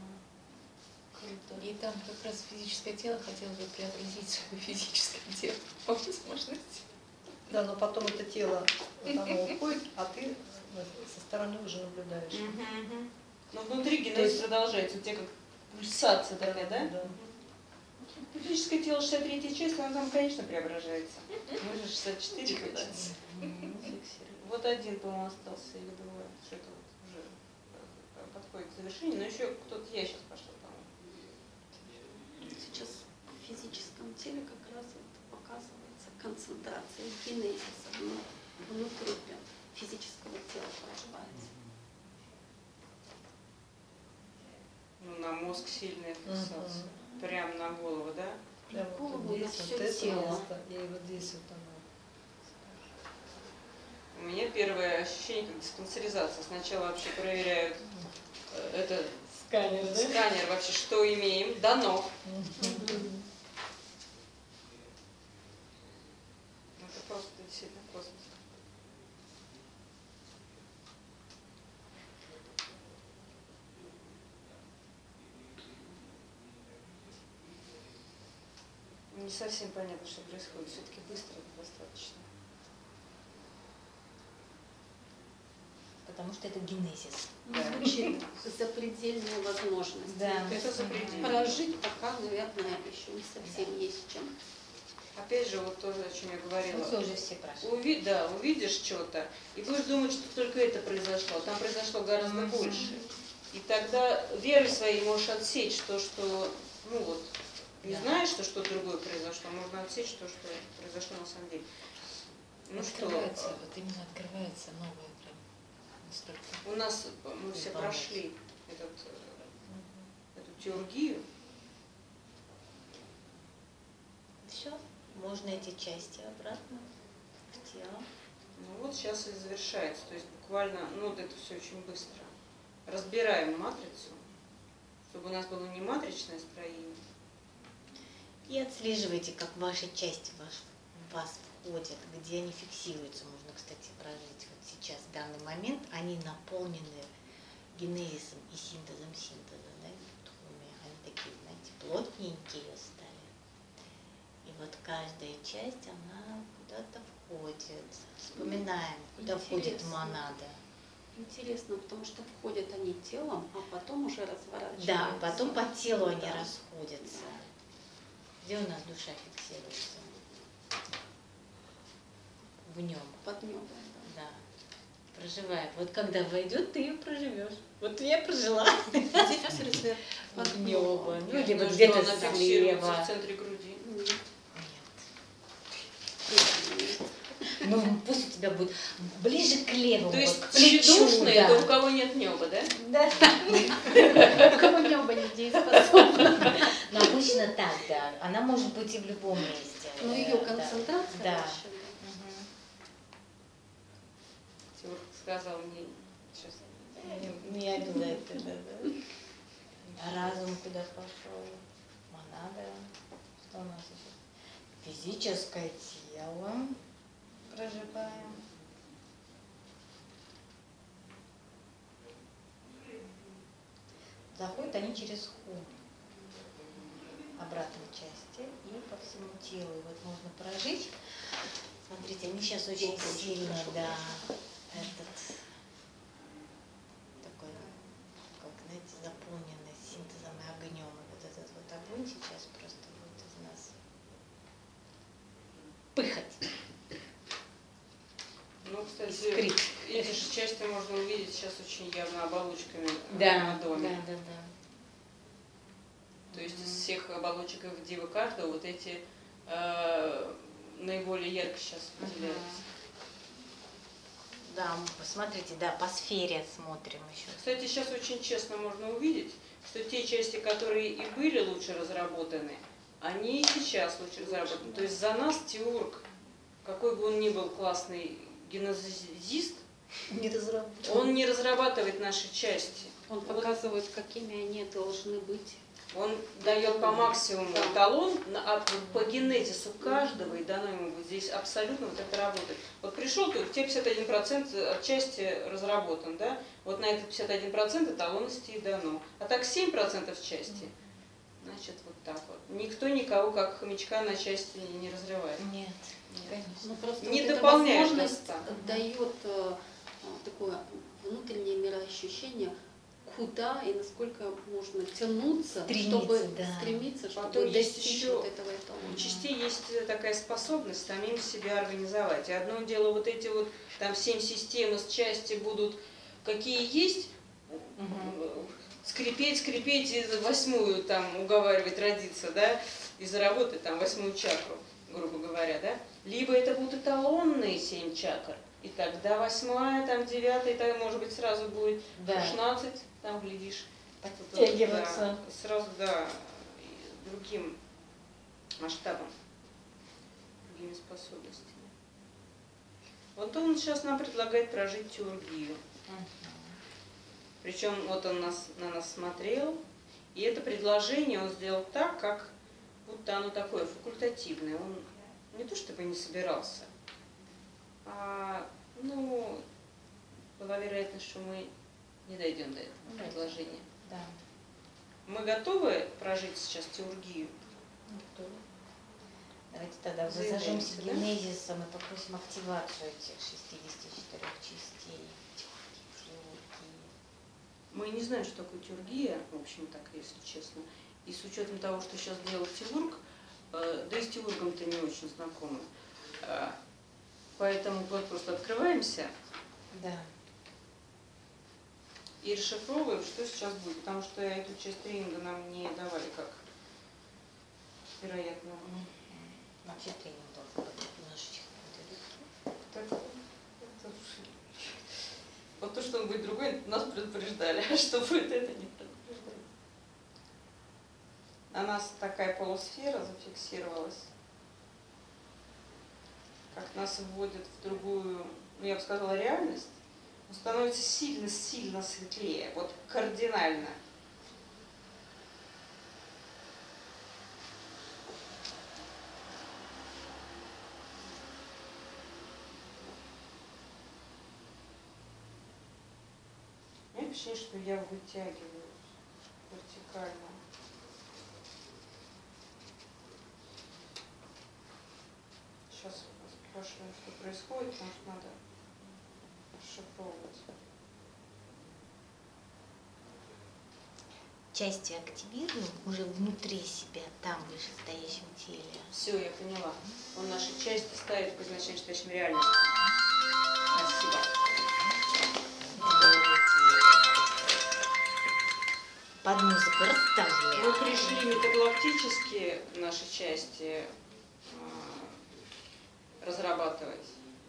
[SPEAKER 5] И там как раз физическое тело хотело бы преобразить свое физическое тело по возможности.
[SPEAKER 6] Да, но потом это тело вот оно уходит, а ты со стороны уже наблюдаешь.
[SPEAKER 1] Но внутри генезис продолжается. У тебя как пульсация такая, да?
[SPEAKER 6] Да.
[SPEAKER 1] Физическое тело 63-я часть, оно там, конечно, преображается. Мы же 64 туда. Вот один, по-моему, остался или двое. Что-то вот уже подходит к завершению. Но еще кто-то, я сейчас пошла, по-моему.
[SPEAKER 2] Сейчас в физическом теле как раз вот показывается концентрация генезиса внутри прям физического тела проживается.
[SPEAKER 1] Ну, на мозг сильная фиксация. Прям на голову, да?
[SPEAKER 6] Прям вот
[SPEAKER 2] Голову,
[SPEAKER 6] здесь,
[SPEAKER 2] на
[SPEAKER 6] вот
[SPEAKER 2] всё
[SPEAKER 6] это
[SPEAKER 2] тело.
[SPEAKER 6] место, и вот здесь вот оно.
[SPEAKER 1] У меня первое ощущение как диспансеризация. Сначала вообще проверяют это
[SPEAKER 6] Сканер, да?
[SPEAKER 1] сканер вообще, что имеем, дано. Это просто действительно космос. Не совсем понятно, что происходит. Все-таки быстро достаточно.
[SPEAKER 3] Потому что это генезис.
[SPEAKER 2] Звучит запредельная возможность.
[SPEAKER 3] Да.
[SPEAKER 1] Это запредельно.
[SPEAKER 2] Прожить пока, наверное, еще не совсем есть чем.
[SPEAKER 1] Опять же, вот тоже, о чем я говорила.
[SPEAKER 3] Мы тоже все прошли.
[SPEAKER 1] Да, увидишь что-то, и будешь думать, что только это произошло. Там произошло гораздо больше. И тогда верой своей можешь отсечь то, что, не знаешь, что что-то другое произошло, можно отсечь то, что произошло на самом деле. Ну что,
[SPEAKER 5] Открывается, вот именно открывается новое прям настолько.
[SPEAKER 1] у нас мы все прошли эту теургию.
[SPEAKER 3] Все, можно эти части обратно в тело.
[SPEAKER 1] Ну вот сейчас и завершается. То есть буквально, вот это все очень быстро. Разбираем матрицу, чтобы у нас было не матричное строение.
[SPEAKER 3] И отслеживайте, как ваши части в вас входят, где они фиксируются. Можно, кстати, прожить вот сейчас, в данный момент, они наполнены генезисом и синтезом синтеза, да, они такие, знаете, плотненькие стали. И вот каждая часть, она куда-то входит. Вспоминаем, куда входит
[SPEAKER 2] Интересно.
[SPEAKER 3] монада.
[SPEAKER 2] Интересно, потому что входят они телом, а потом уже разворачиваются.
[SPEAKER 3] Да, потом по телу они
[SPEAKER 2] Да.
[SPEAKER 3] расходятся. Где у нас душа фиксируется? В нем.
[SPEAKER 2] Под небом.
[SPEAKER 3] Да. Проживает. Вот когда войдет, ты ее проживешь. Вот я прожила.
[SPEAKER 2] Где фиксируется?
[SPEAKER 3] Под небо. Ну, или вот
[SPEAKER 1] Что
[SPEAKER 3] где-то
[SPEAKER 1] она фиксируется
[SPEAKER 3] слева.
[SPEAKER 1] в центре груди.
[SPEAKER 3] Нет. Ну, пусть у тебя будет ближе к левому,
[SPEAKER 1] То есть
[SPEAKER 3] вот к плечу.
[SPEAKER 1] тщедушные,
[SPEAKER 3] Да.
[SPEAKER 1] это у кого нет неба, да?
[SPEAKER 3] Да.
[SPEAKER 2] У кого небо недееспособно.
[SPEAKER 3] Но обычно так, да. Она может быть и в любом месте.
[SPEAKER 2] Но ее
[SPEAKER 3] Да.
[SPEAKER 2] концентрация
[SPEAKER 3] Да.
[SPEAKER 2] вообще,
[SPEAKER 3] Мгм.
[SPEAKER 1] Тимур сказал мне сейчас.
[SPEAKER 3] Не обязательно, да. А разум куда пошел? Монада. Что у нас еще? Физическое тело проживаем. Заходят они через хум, обратной части и по всему телу. И вот можно прожить. Смотрите, они сейчас очень сильно, да, этот такой, как, знаете, заполненный синтезом и огнем. И вот этот вот огонь сейчас просто будет из нас пыхать.
[SPEAKER 1] Ну, кстати,
[SPEAKER 3] Искрить.
[SPEAKER 1] эти же части можно увидеть сейчас очень явно оболочками
[SPEAKER 3] Да,
[SPEAKER 1] на доме.
[SPEAKER 3] да.
[SPEAKER 1] То есть из всех оболочек в Дивы каждого вот эти наиболее ярко сейчас выделяются.
[SPEAKER 3] Да, посмотрите, да, по сфере смотрим еще.
[SPEAKER 1] Кстати, сейчас очень честно можно увидеть, что те части, которые и были лучше разработаны, они и сейчас лучше разработаны. То есть за нас теург, какой бы он ни был классный генезист,
[SPEAKER 3] Не разработан.
[SPEAKER 1] он не разрабатывает наши части.
[SPEAKER 2] Он показывает, какими они должны быть.
[SPEAKER 1] Он дает по максимуму эталон, а по генезису каждого, и дано ему вот здесь абсолютно вот это работает. Вот пришел ты, у тебя 51% от части разработан, да? Вот на этот 51% эталонности и дано. А так 7% части, значит вот так вот. Никто никого как хомячка на части не разрывает.
[SPEAKER 3] Нет, конечно.
[SPEAKER 2] Ну, просто
[SPEAKER 1] Не
[SPEAKER 2] вот эта
[SPEAKER 1] дополняешь
[SPEAKER 2] возможность
[SPEAKER 1] нас
[SPEAKER 2] дает такое внутреннее мироощущение, куда и насколько можно тянуться,
[SPEAKER 3] Стремиться,
[SPEAKER 2] чтобы
[SPEAKER 3] да.
[SPEAKER 2] стремиться, чтобы
[SPEAKER 1] Потом есть
[SPEAKER 2] достичь
[SPEAKER 1] еще
[SPEAKER 2] вот этого эталона.
[SPEAKER 1] У частей есть такая способность самим себя организовать. И одно дело, вот эти вот там 7 систем из части будут какие есть, скрипеть, и 8-ю там уговаривать родиться, да, и заработать там 8-ю чакру, грубо говоря, да. Либо это будут эталонные 7 чакр, и тогда 8-я, там 9-я, там, может быть, сразу будет
[SPEAKER 3] Да.
[SPEAKER 1] 16, там, глядишь,
[SPEAKER 3] Подтягиваться.
[SPEAKER 1] да, сразу, да, и другим масштабом, другими способностями. Вот он сейчас нам предлагает прожить теургию. Причем вот он на нас смотрел, и это предложение он сделал так, как будто оно такое факультативное. Он не то чтобы не собирался, а ну, была вероятность, что мы не дойдем до этого предложения.
[SPEAKER 3] Да.
[SPEAKER 1] Мы готовы прожить сейчас теургию?
[SPEAKER 3] Давайте тогда
[SPEAKER 1] Заявляемся,
[SPEAKER 3] зажжемся
[SPEAKER 1] да?
[SPEAKER 3] генезисом и попросим активацию этих 64 частей.
[SPEAKER 1] Мы не знаем, что такое теургия, в общем так, если честно. И с учетом того, что сейчас делал теург, да и с теургом-то не очень знакомы. Поэтому вот просто открываемся
[SPEAKER 3] Да.
[SPEAKER 1] и расшифровываем, что сейчас будет. Потому что эту часть тренинга нам не давали как, вероятно.
[SPEAKER 3] Вообще тренинг должен быть немножечко
[SPEAKER 1] Так, это уж- вот то, что он будет другой, нас предупреждали, а что будет, это не предупреждали. На нас такая полусфера зафиксировалась, как нас вводят в другую, ну я бы сказала, реальность, но становится сильно-сильно светлее, вот кардинально. меня ощущение, что я вытягиваюсь вертикально. Сейчас спрашиваю, что происходит, потому что надо расшифровывать.
[SPEAKER 3] Части активируем уже внутри себя, там, в вышестоящем теле.
[SPEAKER 1] Все, я поняла. Он наши части ставит по изначально стоящим реальностям. Спасибо.
[SPEAKER 3] Под музыку
[SPEAKER 1] Мы
[SPEAKER 3] расставляем.
[SPEAKER 1] пришли метагалактически наши части разрабатывать.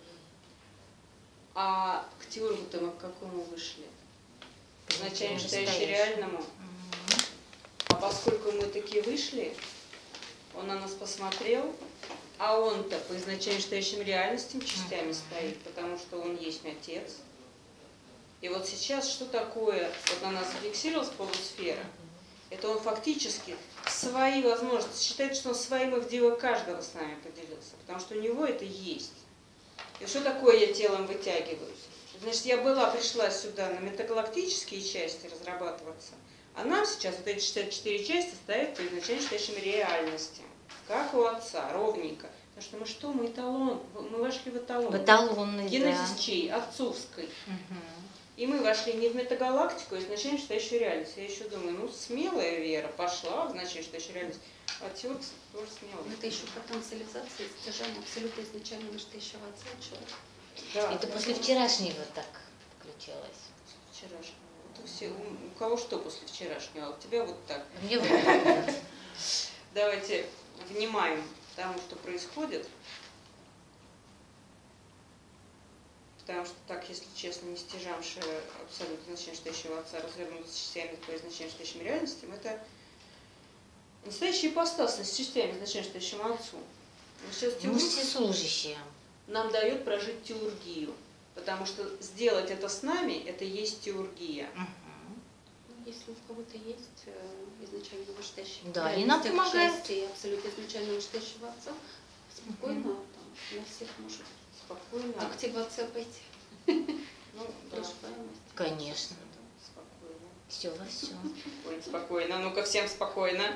[SPEAKER 1] А к теории-то мы к какому вышли? К изначально стоящему реальному. А поскольку мы такие вышли, он на нас посмотрел, а он-то по изначально стоящим реальностям частями стоит, потому что он есть отец. И вот сейчас что такое, вот на нас зафиксировалась полусфера, это он фактически свои возможности, считает, что он своим их дело каждого с нами поделился, потому что у него это есть. И что такое я телом вытягиваюсь? Значит, я пришла сюда на метагалактические части разрабатываться, а нам сейчас вот эти 64 части ставят по изначально стоящим реальностям, как у отца, ровненько. Потому что мы что? Мы эталон, мы вошли в эталон.
[SPEAKER 3] В эталонный,
[SPEAKER 1] Генезис чей? Отцовской. И мы вошли не в метагалактику, а изначально стоящую реальность. Я еще думаю, ну смелая вера пошла в изначально стоящую реальность, а теория тоже смелая.
[SPEAKER 2] Это еще потенциализация и стяжание абсолютно изначально настоящего отца человека.
[SPEAKER 1] Да,
[SPEAKER 3] Это после вчерашнего так включилось.
[SPEAKER 1] вчерашнего. Вот у кого что после вчерашнего, а у тебя вот так.
[SPEAKER 3] Мне вот так.
[SPEAKER 1] Давайте внимаем тому, что происходит. Потому что так, если честно, не стяжавши абсолютно изначально стоящего отца развернуться частями по изначально стоящим реальностям, это настоящая ипостась с частями изначально стоящему отцу. Сейчас
[SPEAKER 3] Мышцы служащие.
[SPEAKER 1] нам дает прожить теургию, потому что сделать это с нами, это и есть теургия.
[SPEAKER 2] Если у кого-то есть изначально вышестоящий
[SPEAKER 3] Да, и нам помогает.
[SPEAKER 2] части абсолютно изначально вышестоящего отца, спокойно там, на всех может
[SPEAKER 1] Спокойно.
[SPEAKER 2] активация пойти.
[SPEAKER 1] Ну, да.
[SPEAKER 2] Проживаемость.
[SPEAKER 3] Конечно.
[SPEAKER 1] Спокойно.
[SPEAKER 3] Все во всем.
[SPEAKER 1] Спокойно, спокойно. Ну-ка, всем спокойно.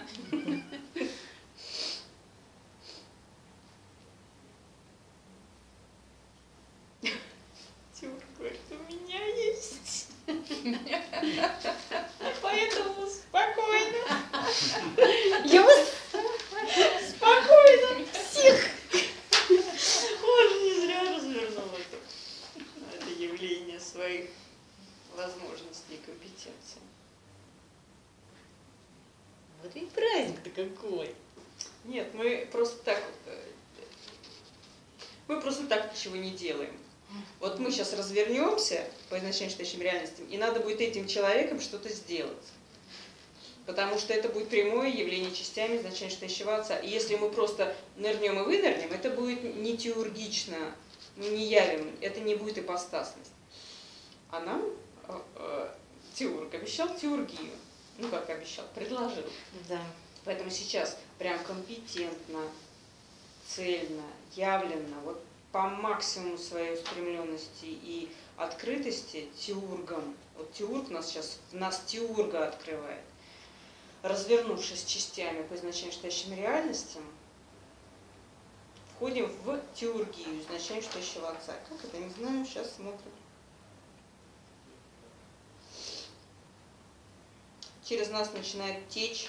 [SPEAKER 1] Тюр говорит, у меня есть. Поэтому спокойно. Спокойно. Всех. Он не зря развернул это явление своих возможностей и компетенций.
[SPEAKER 3] Вот и праздник-то какой.
[SPEAKER 1] Нет, мы просто так ничего не делаем. Вот мы сейчас развернемся по изначально стоящим реальностям, и надо будет этим человеком что-то сделать. Потому что это будет прямое явление частями изначально стоящего отца. И если мы просто нырнем и вынырнем, это будет не теургично, мы не явим, это не будет ипостасность. А нам теург обещал теургию. Ну как обещал, предложил.
[SPEAKER 3] Да.
[SPEAKER 1] Поэтому сейчас прям компетентно, цельно, явленно, вот по максимуму своей устремленности и открытости теургом. Вот теург нас теурга открывает. Развернувшись частями по изначально стоящим реальностям, входим в теургию изначально стоящего отца. Как это, не знаю, сейчас смотрим. Через нас начинает течь.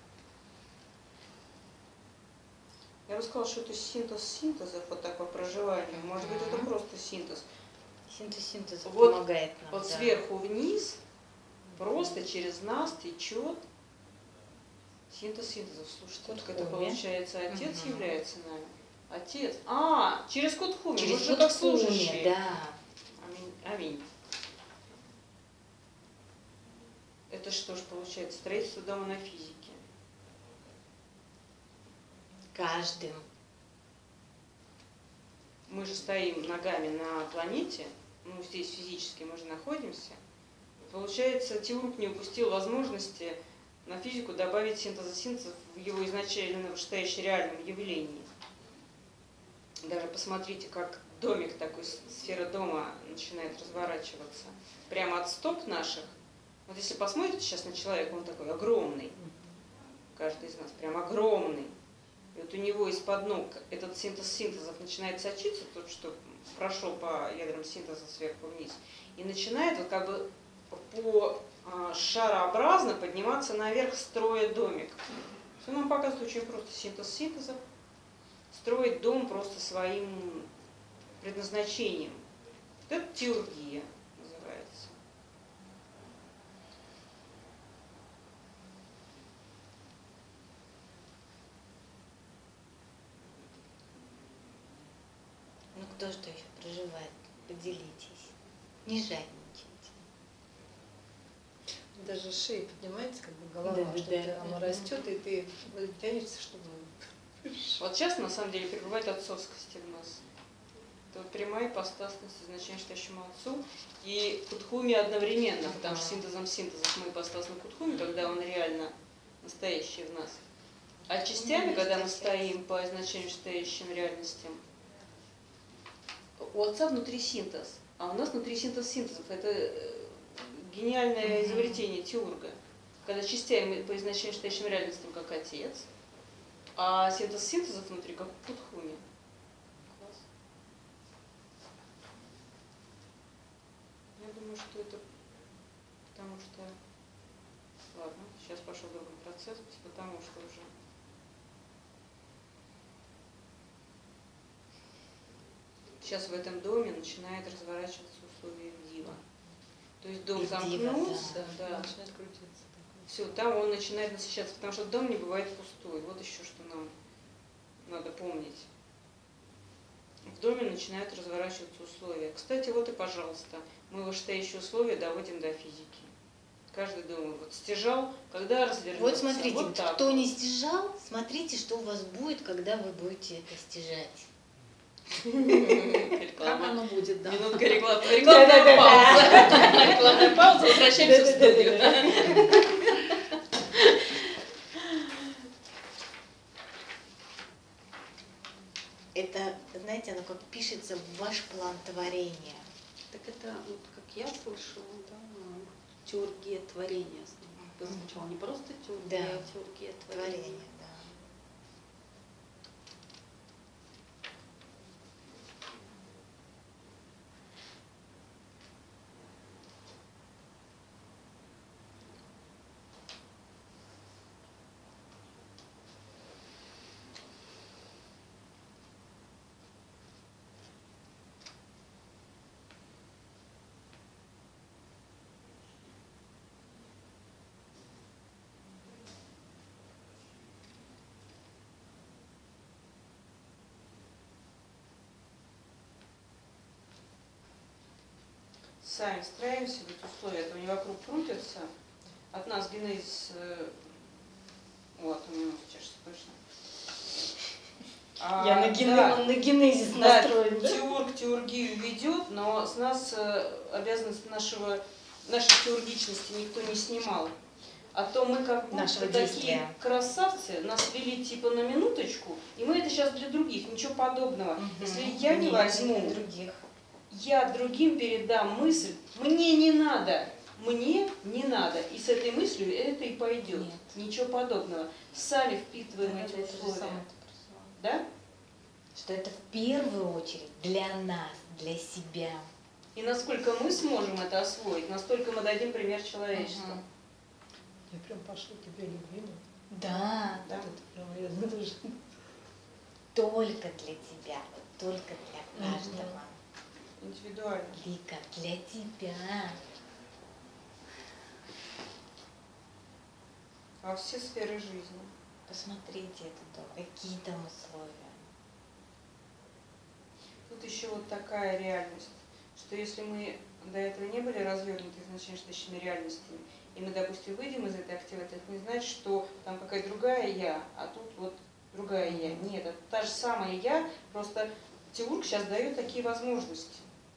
[SPEAKER 1] Я бы сказала, что это синтез синтезов, вот так по проживанию. Может быть, это просто синтез.
[SPEAKER 3] Синтез
[SPEAKER 1] Вот,
[SPEAKER 3] помогает нам.
[SPEAKER 1] Вот
[SPEAKER 3] да.
[SPEAKER 1] сверху вниз, просто через нас течет синтез синтезов. Слушайте, так это
[SPEAKER 3] Кутхуми.
[SPEAKER 1] получается, отец
[SPEAKER 3] Мгм.
[SPEAKER 1] является нами. Отец. Через Кутхуми.
[SPEAKER 3] Через
[SPEAKER 1] Мы же как
[SPEAKER 3] Кутхуми,
[SPEAKER 1] служащие.
[SPEAKER 3] да.
[SPEAKER 1] Аминь. Аминь. Это что ж получается? Строительство дома на физике.
[SPEAKER 3] Каждым.
[SPEAKER 1] Мы же стоим ногами на планете, ну здесь физически мы же находимся. Получается, теург не упустил возможности на физику добавить синтеза в его изначально вышестоящем реальном явлении. Даже посмотрите, как домик такой, сфера дома начинает разворачиваться. Прямо от стоп наших Вот если посмотрите сейчас на человека, он такой огромный. Каждый из нас прям огромный. И вот у него из-под ног этот синтез синтезов начинает сочиться, тот, что прошел по ядрам синтеза сверху вниз, и начинает вот как бы по шарообразно подниматься наверх, строя домик. Все нам показывает очень просто синтез синтезов. Строить дом просто своим предназначением. Вот это теургия называется.
[SPEAKER 3] Ну кто что еще проживает? Поделитесь. Не жадничайте.
[SPEAKER 6] Даже шея поднимается, как бы голова,
[SPEAKER 3] Да,
[SPEAKER 6] что
[SPEAKER 3] да.
[SPEAKER 6] она растет, и ты тянешься, чтобы...
[SPEAKER 1] Вот сейчас на самом деле пребывает отцовскость в нас. Это вот прямая ипостасность изначально считающему отцу и кутхуми одновременно, потому что синтезом синтезов мы ипостасны кутхуми, когда он реально настоящий в нас. А частями, когда мы стоим по изначально считающим реальностям, у отца внутри синтез, а у нас внутри синтез синтезов. Это гениальное изобретение теурга, когда частями по изначально считающим реальностям как отец, а синтез синтезов внутри как кутхуми. Класс. Я думаю, что это потому что... Ладно, сейчас пошел другой процесс, потому что уже... Сейчас в этом доме начинает разворачиваться условие дива. То есть дом
[SPEAKER 3] И дива,
[SPEAKER 1] замкнулся, да.
[SPEAKER 6] Начинает крутиться.
[SPEAKER 1] Все, там он начинает насыщаться, потому что дом не бывает пустой. Вот еще что нам надо помнить. В доме начинают разворачиваться условия. Кстати, вот и пожалуйста, мы вышестоящие условия доводим до физики. Каждый думает, вот стяжал, когда развернется.
[SPEAKER 3] Вот смотрите,
[SPEAKER 1] вот так
[SPEAKER 3] кто
[SPEAKER 1] вот.
[SPEAKER 3] не стяжал, смотрите, что у вас будет, когда вы будете это стяжать.
[SPEAKER 6] Как
[SPEAKER 1] Реклама.
[SPEAKER 6] оно будет, да?
[SPEAKER 1] Минутка рекламы. Рекламная пауза. Рекламная пауза, возвращаемся в студию.
[SPEAKER 3] Это, знаете, оно как пишется в ваш план творения.
[SPEAKER 2] Так это, вот, как я слышала, да, теургия творения. Сначала не просто теургия,
[SPEAKER 3] Да.
[SPEAKER 2] а теургия творения.
[SPEAKER 3] Творение, да.
[SPEAKER 1] Сами встраиваемся в эти условия, это они вокруг крутятся. От нас генезис... Вот, у меня чешется точно.
[SPEAKER 3] Он на генезис
[SPEAKER 1] Да,
[SPEAKER 3] настроен, да?
[SPEAKER 1] теург теургию ведет, но с нас обязанность нашей теургичности никто не снимал. А то мы как будто
[SPEAKER 3] Нашего
[SPEAKER 1] такие
[SPEAKER 3] действия.
[SPEAKER 1] красавцы, нас вели типа на минуточку, и мы это сейчас для других, ничего подобного. Если я не
[SPEAKER 3] Нет,
[SPEAKER 1] возьму,
[SPEAKER 3] для других.
[SPEAKER 1] я другим передам мысль, мне не надо, и с этой мыслью это и пойдет.
[SPEAKER 3] Нет.
[SPEAKER 1] Ничего подобного. Сами впитываем эти
[SPEAKER 3] Это же
[SPEAKER 1] условия.
[SPEAKER 3] самое это прислала.
[SPEAKER 1] Да?
[SPEAKER 3] Что это в первую очередь для нас, для себя.
[SPEAKER 1] И насколько мы сможем это освоить, настолько мы дадим пример человечеству.
[SPEAKER 6] Я прям пошлю тебе любимый.
[SPEAKER 3] Да,
[SPEAKER 1] Да?
[SPEAKER 6] Вот это прям, я даже...
[SPEAKER 3] только для тебя, только для каждого.
[SPEAKER 1] Индивидуально.
[SPEAKER 3] Вика, для тебя.
[SPEAKER 1] Во все сферы жизни.
[SPEAKER 3] Посмотрите этот дом, какие там условия.
[SPEAKER 1] Тут еще вот такая реальность, что если мы до этого не были развернуты изначально реальностями, и мы, допустим, выйдем из этой активы, это не значит, что там какая-то другая я, а тут вот другая я. Нет, это та же самая я, просто теург сейчас дает такие возможности.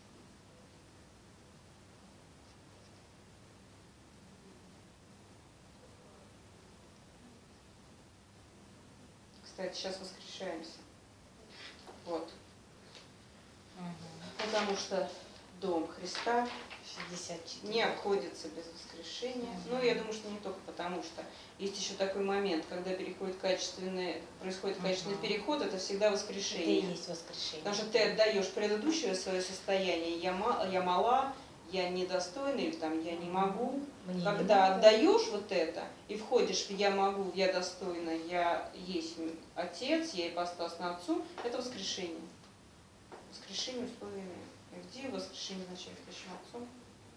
[SPEAKER 1] Кстати, сейчас воскрешаемся. Вот. Потому что дом Христа
[SPEAKER 3] 64.
[SPEAKER 1] не обходится без воскрешения. Ну, я думаю, что не только потому, что есть еще такой момент, когда происходит качественный переход, это всегда
[SPEAKER 3] Это и
[SPEAKER 1] воскрешение.
[SPEAKER 3] есть воскрешение.
[SPEAKER 1] Потому что ты отдаешь предыдущее свое состояние, я мала, я недостойна, или там я не могу.
[SPEAKER 3] Мне не
[SPEAKER 1] Когда
[SPEAKER 3] надо.
[SPEAKER 1] отдаешь вот это и входишь в я могу, я достойна, я есть отец, я ипостасна отцу, это воскрешение. Воскрешение условиями. Где воскрешение начальствующим отцом?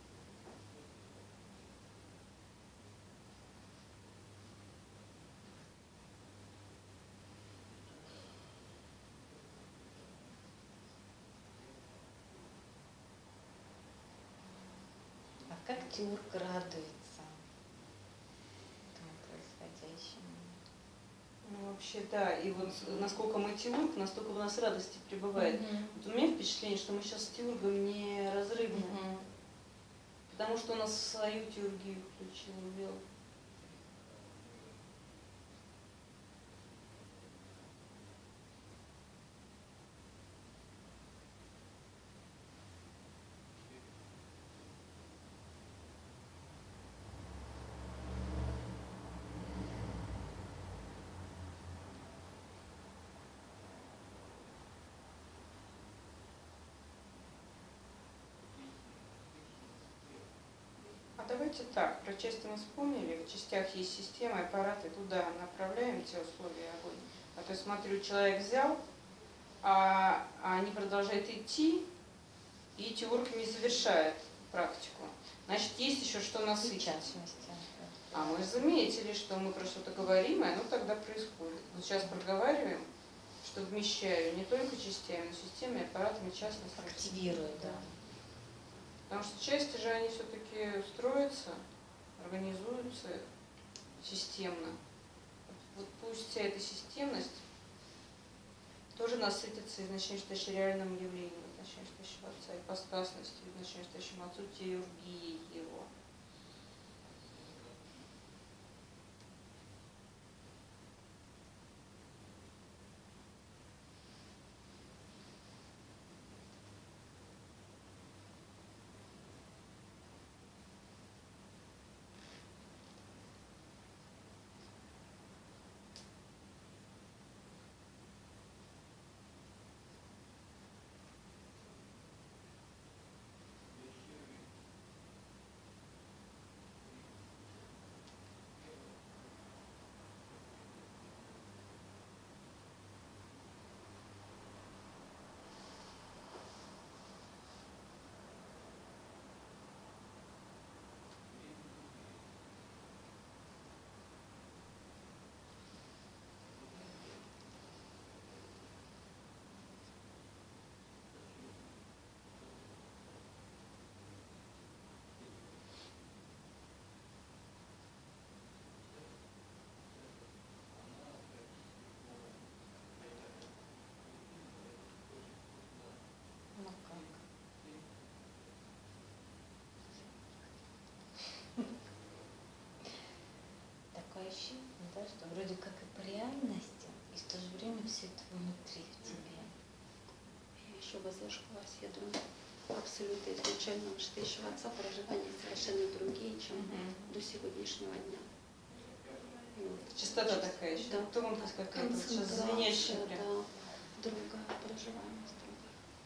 [SPEAKER 3] А как Тиург радуется этому происходящему?
[SPEAKER 1] Ну, вообще, да. И вот насколько мы теург, настолько у нас радости пребывает. Вот у меня впечатление, что мы сейчас с теургом не разрывны. Потому что он нас в свою теургию включил, ввел. Давайте так, про части мы вспомнили, в частях есть система, аппараты, туда направляем те условия огонь. А то, смотрю, человек взял, а они продолжают идти, и теург не завершает практику. Значит, есть еще что
[SPEAKER 3] В
[SPEAKER 1] насытить.
[SPEAKER 3] частности.
[SPEAKER 1] А мы заметили, что мы про что-то говорим, и оно тогда происходит. Вот сейчас проговариваем, что вмещаю не только частями, но системами, аппаратами, частностью.
[SPEAKER 3] Активирует, да.
[SPEAKER 1] Потому что части же они все-таки строятся, организуются системно. Вот пусть вся эта системность тоже насытится изначально реальным явлением, изначально Отца, ипостасностью, изначально Отцу, теургией Его.
[SPEAKER 3] Ну как? Такое ощущение, да, что вроде как и по реальности, и в то же время все это внутри в тебе.
[SPEAKER 2] Я еще воззажглась, я думаю, абсолютно изначально Высшего Отца проживания совершенно другие, чем до сегодняшнего дня.
[SPEAKER 1] Частота такая еще,
[SPEAKER 2] Да,
[SPEAKER 1] тонкость какая-то, сейчас
[SPEAKER 2] концентрация,
[SPEAKER 1] звенящая прям.
[SPEAKER 2] да, другая проживаемость, другая.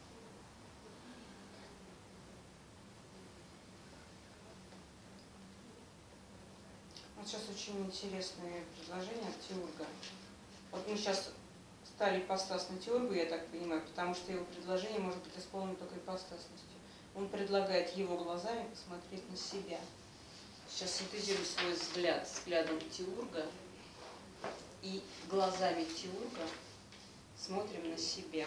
[SPEAKER 1] Вот сейчас очень интересное предложение от теурга. Вот мы сейчас стали ипостасной теургу, я так понимаю, потому что его предложение может быть исполнено только ипостасностью. Он предлагает его глазами посмотреть на себя. Сейчас синтезирую свой взгляд взглядом теурга, и глазами теурга смотрим на себя.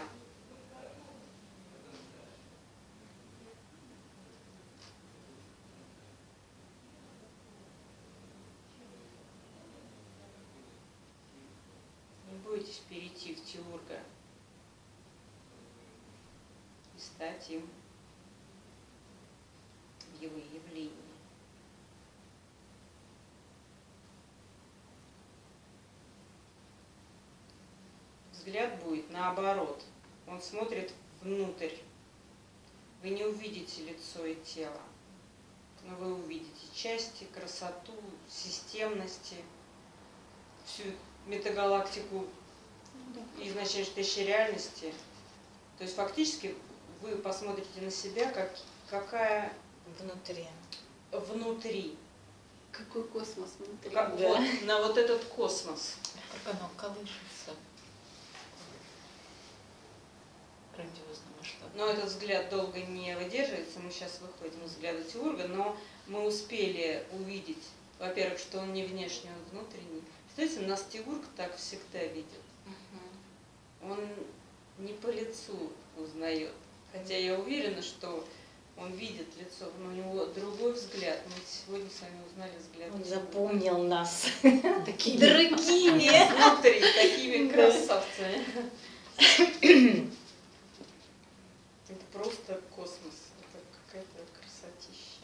[SPEAKER 1] Не бойтесь перейти в теурга и стать им в его явлении. Взгляд будет наоборот. Он смотрит внутрь. Вы не увидите лицо и тело. части, красоту, системности, всю метагалактику изначально тысячи реальности. То есть фактически вы посмотрите на себя, какая
[SPEAKER 3] Внутри.
[SPEAKER 1] внутри.
[SPEAKER 2] Какой космос внутри.
[SPEAKER 1] Вот, на вот этот космос.
[SPEAKER 5] Как оно колышется. Грандиозно масштабно.
[SPEAKER 1] Но этот взгляд долго не выдерживается. Мы сейчас выходим из взгляда Теурга, но мы успели увидеть, во-первых, что он не внешний, он внутренний. Представляете, нас Теург так всегда видит. Он не по лицу узнает. Хотя я уверена, что он видит лицо, но у него другой взгляд. Мы сегодня с вами узнали взгляд.
[SPEAKER 3] Он
[SPEAKER 1] Теурга.
[SPEAKER 3] запомнил нас
[SPEAKER 2] Такие
[SPEAKER 3] другими.
[SPEAKER 1] Внутри, такими красавцами. Это просто космос. Это какая-то красотища.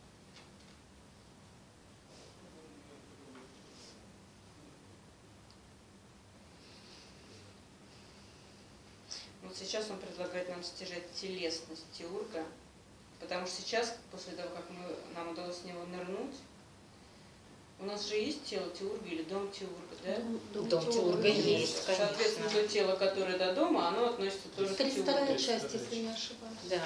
[SPEAKER 1] Вот сейчас он предлагает нам стяжать телесность Теурга, потому что сейчас, после того, как нам удалось в него нырнуть, у нас же есть тело Теурга или дом Теурга, да?
[SPEAKER 3] Дом Теурга есть,
[SPEAKER 1] Соответственно,
[SPEAKER 3] конечно.
[SPEAKER 1] то тело, которое до дома, оно относится тоже к Теургу.
[SPEAKER 2] 32-я часть, если не ошибаюсь.
[SPEAKER 3] Да.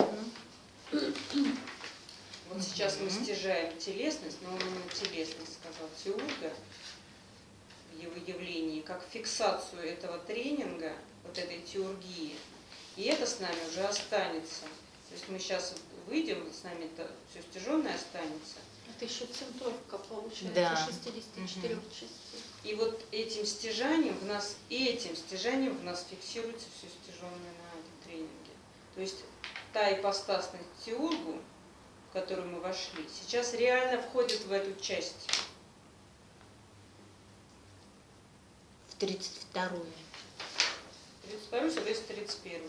[SPEAKER 1] Вот сейчас мы стяжаем телесность, но он именно телесность сказал Теурга в его явлении, как фиксацию этого тренинга, вот этой теургии. И это с нами уже останется. То есть мы сейчас выйдем, с нами это все стяженное останется.
[SPEAKER 2] Это еще центровка получается,
[SPEAKER 3] Да.
[SPEAKER 2] 64 частей.
[SPEAKER 1] И вот этим стяжанием в нас фиксируется все стяженное на этом тренинге. То есть та ипостасность Теургу, в которую мы вошли, сейчас реально входит в эту часть.
[SPEAKER 3] В 32-ю.
[SPEAKER 1] 32-ю, соответственно, 31-ю.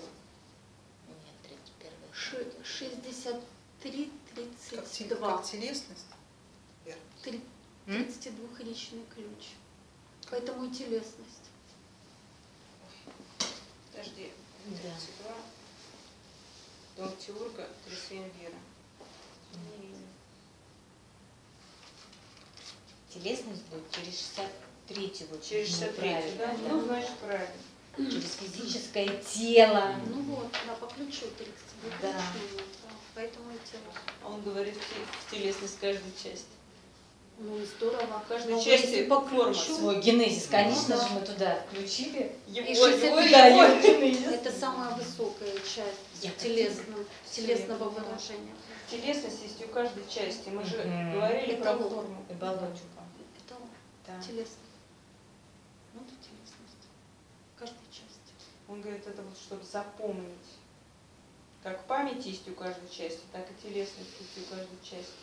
[SPEAKER 3] Нет, 31-ю.
[SPEAKER 2] 63,
[SPEAKER 7] Как
[SPEAKER 2] 32.
[SPEAKER 7] телесность? Вера.
[SPEAKER 2] 32-личный ключ. Поэтому и телесность.
[SPEAKER 1] Подожди.
[SPEAKER 3] Да.
[SPEAKER 1] 32. Дом Теурга, Трисвин Вера. Не видно.
[SPEAKER 3] Телесность будет через 63-ю.
[SPEAKER 1] Через 63-ю, да? Ну, значит, правильно.
[SPEAKER 3] Через физическое тело.
[SPEAKER 2] Ну вот, да, по ключу 32
[SPEAKER 3] Да.
[SPEAKER 2] ключ. Поэтому и тело.
[SPEAKER 1] А он говорит в телесность каждой части.
[SPEAKER 2] Ну и здорово.
[SPEAKER 1] В каждой
[SPEAKER 2] Ну,
[SPEAKER 1] части
[SPEAKER 2] если по
[SPEAKER 1] форма
[SPEAKER 2] ключу,
[SPEAKER 3] Свой генезис, конечно
[SPEAKER 2] Да.
[SPEAKER 3] же, мы туда включили.
[SPEAKER 1] Его,
[SPEAKER 2] И
[SPEAKER 1] его,
[SPEAKER 2] 63
[SPEAKER 1] его.
[SPEAKER 3] генезис.
[SPEAKER 2] это самая высокая часть
[SPEAKER 3] Я
[SPEAKER 2] телесного выражения.
[SPEAKER 1] Телесность есть у каждой части. Мы же
[SPEAKER 3] Мгм.
[SPEAKER 1] говорили
[SPEAKER 2] Это
[SPEAKER 1] про
[SPEAKER 2] лоб.
[SPEAKER 1] форму.
[SPEAKER 3] И оболочку.
[SPEAKER 2] Это
[SPEAKER 3] Да.
[SPEAKER 2] телесность. Вот и телесность. В каждой части.
[SPEAKER 1] Он говорит, это вот чтобы запомнить. Как память есть у каждой части, так и телесность есть у каждой части.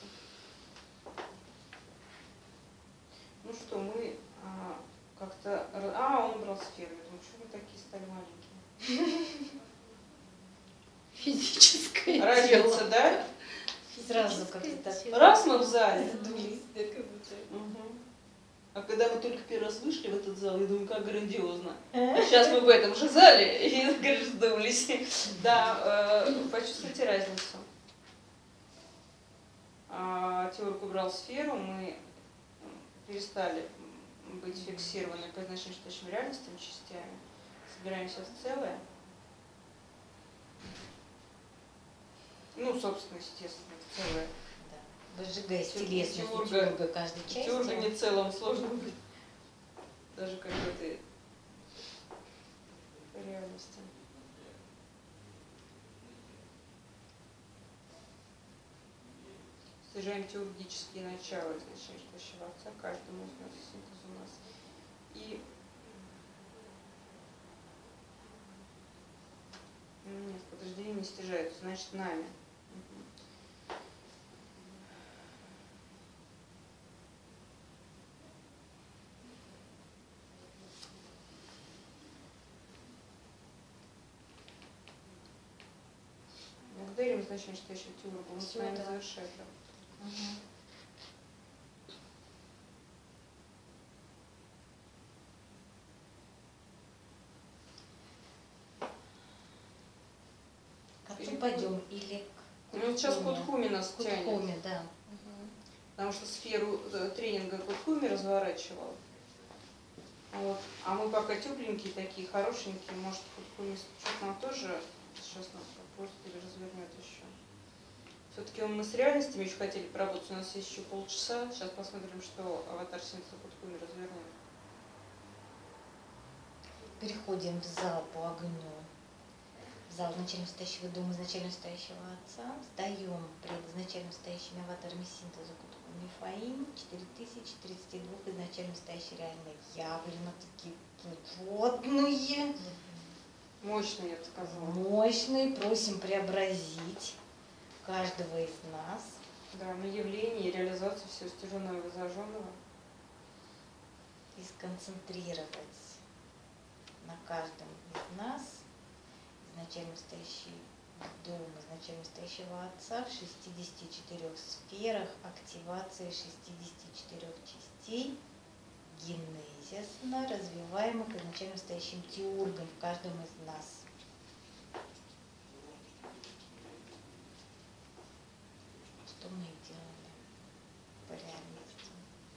[SPEAKER 1] Ну что, мы как-то... он брал сферу. Я думаю, что вы такие стали маленькие?
[SPEAKER 2] Физическое
[SPEAKER 1] Разница,
[SPEAKER 2] тело.
[SPEAKER 1] да?
[SPEAKER 3] Сразу как-то так.
[SPEAKER 2] тело.
[SPEAKER 1] Раз мы в зале.
[SPEAKER 3] Задулись, да, как будто.
[SPEAKER 1] Мгм. А когда мы только первый раз вышли в этот зал, я думаю, как грандиозно. Сейчас мы в этом же зале и, говоришь, сдулись. Да, почувствуйте разницу. Теург убрал сферу, мы перестали быть фиксированы по изначально считающим реальностям частями. Собираемся в целое. Ну, собственно, естественно, в целое.
[SPEAKER 3] Да. Выжигая телесность
[SPEAKER 1] Теурга.
[SPEAKER 3] Теурга каждой части.
[SPEAKER 1] Теурга не целым сложно быть. Даже как в этой реальности. Стяжаем теургические начала изначально считающего отца, каждому из нас, синтез у нас. И нет, подождения не стяжаются, значит нами. Благодарим изначально считающего Теурга, мы с вами
[SPEAKER 3] Да.
[SPEAKER 1] завершаем.
[SPEAKER 3] Мгм. К отцу пойдем или к
[SPEAKER 1] Ну, сейчас
[SPEAKER 3] Кутхуме?
[SPEAKER 1] Кутхуме нас тянет.
[SPEAKER 3] Кутхуме, да.
[SPEAKER 1] Потому что сферу тренинга Куткуми разворачивала. Вот. А мы пока тепленькие такие, хорошенькие, может, Куткуми что-то нам тоже сейчас нас попросит или развернет еще. Все-таки мы с реальностями еще хотели поработать, у нас есть еще полчаса. Сейчас посмотрим, что аватар синтеза Куткуми развернет.
[SPEAKER 3] Переходим в зал по огню. В зал изначально стоящего дома, изначально стоящего отца. Сдаем пред изначально стоящими аватарами синтеза Куткуми Фаин. 4032 изначально стоящие реально явлено такие плотные.
[SPEAKER 1] Мощно, я бы сказала.
[SPEAKER 3] Мощные. Просим преобразить каждого из нас.
[SPEAKER 1] Да, на явление и реализацию всего стяженного и зажженного.
[SPEAKER 3] И сконцентрировать на каждом из нас изначально стоящий дом, изначально стоящего отца в 64 сферах активации 64 частей генезисно развиваемых изначально стоящим теургом в каждом из нас. Что мы и делали по реальности.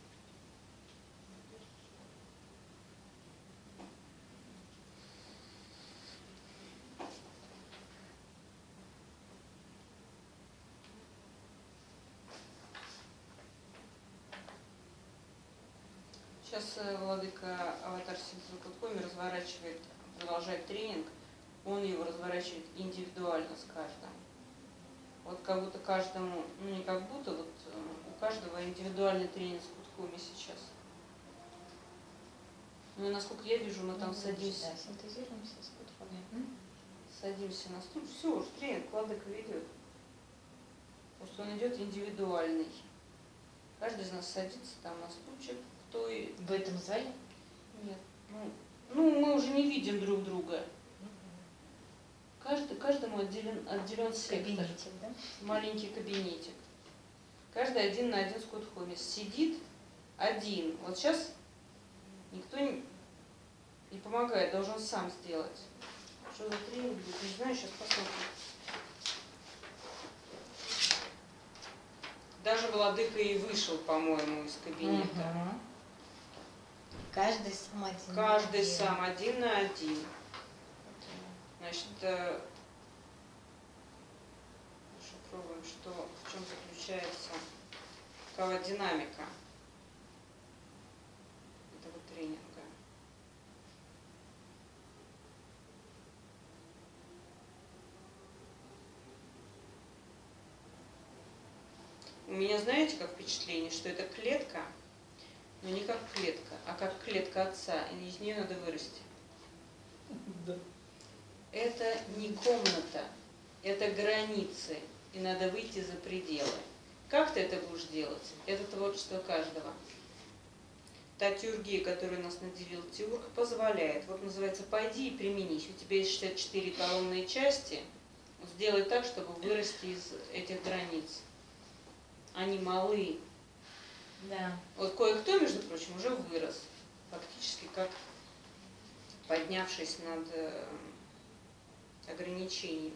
[SPEAKER 1] Сейчас владыка аватар синтеза Куткуми разворачивает, продолжает тренинг. Он его разворачивает индивидуально с каждым. Вот как будто каждому, ну не как будто, вот у каждого индивидуальный тренинг с Куткуми сейчас. Ну и насколько я вижу, мы там садимся.
[SPEAKER 3] Да, синтезируемся с Куткуми.
[SPEAKER 1] Садимся на стул. Все, уж тренинг владыка ведет. Просто он идет индивидуальный. Каждый из нас садится там на стульчик. Кто и...
[SPEAKER 3] В этом зале?
[SPEAKER 1] Нет. Ну, мы уже не видим друг друга. Каждому отделен сектор.
[SPEAKER 3] Кабинетик, да?
[SPEAKER 1] Маленький кабинетик. Каждый один на один с Куткуми. Сидит один. Вот сейчас никто не помогает, должен сам сделать. Что за тренинг будет? Не знаю, сейчас посмотрим. Даже владыка и вышел, по-моему, из кабинета.
[SPEAKER 3] Каждый сам один.
[SPEAKER 1] Каждый сам один на один. Значит, пробуем, в чем заключается какова динамика этого тренинга. У меня, знаете, как впечатление, что это клетка, но не как клетка, а как клетка отца, и из нее надо вырасти.
[SPEAKER 6] Да.
[SPEAKER 1] Это не комната, это границы, и надо выйти за пределы. Как ты это будешь делать? Это творчество каждого. Та теургия, которую нас наделил теург, позволяет. Вот называется «пойди и применись». У тебя есть 64 колонные части. Сделай так, чтобы вырасти из этих границ. Они малы.
[SPEAKER 3] Да.
[SPEAKER 1] Вот кое-кто, между прочим, уже вырос. Фактически как поднявшись над ограничениями.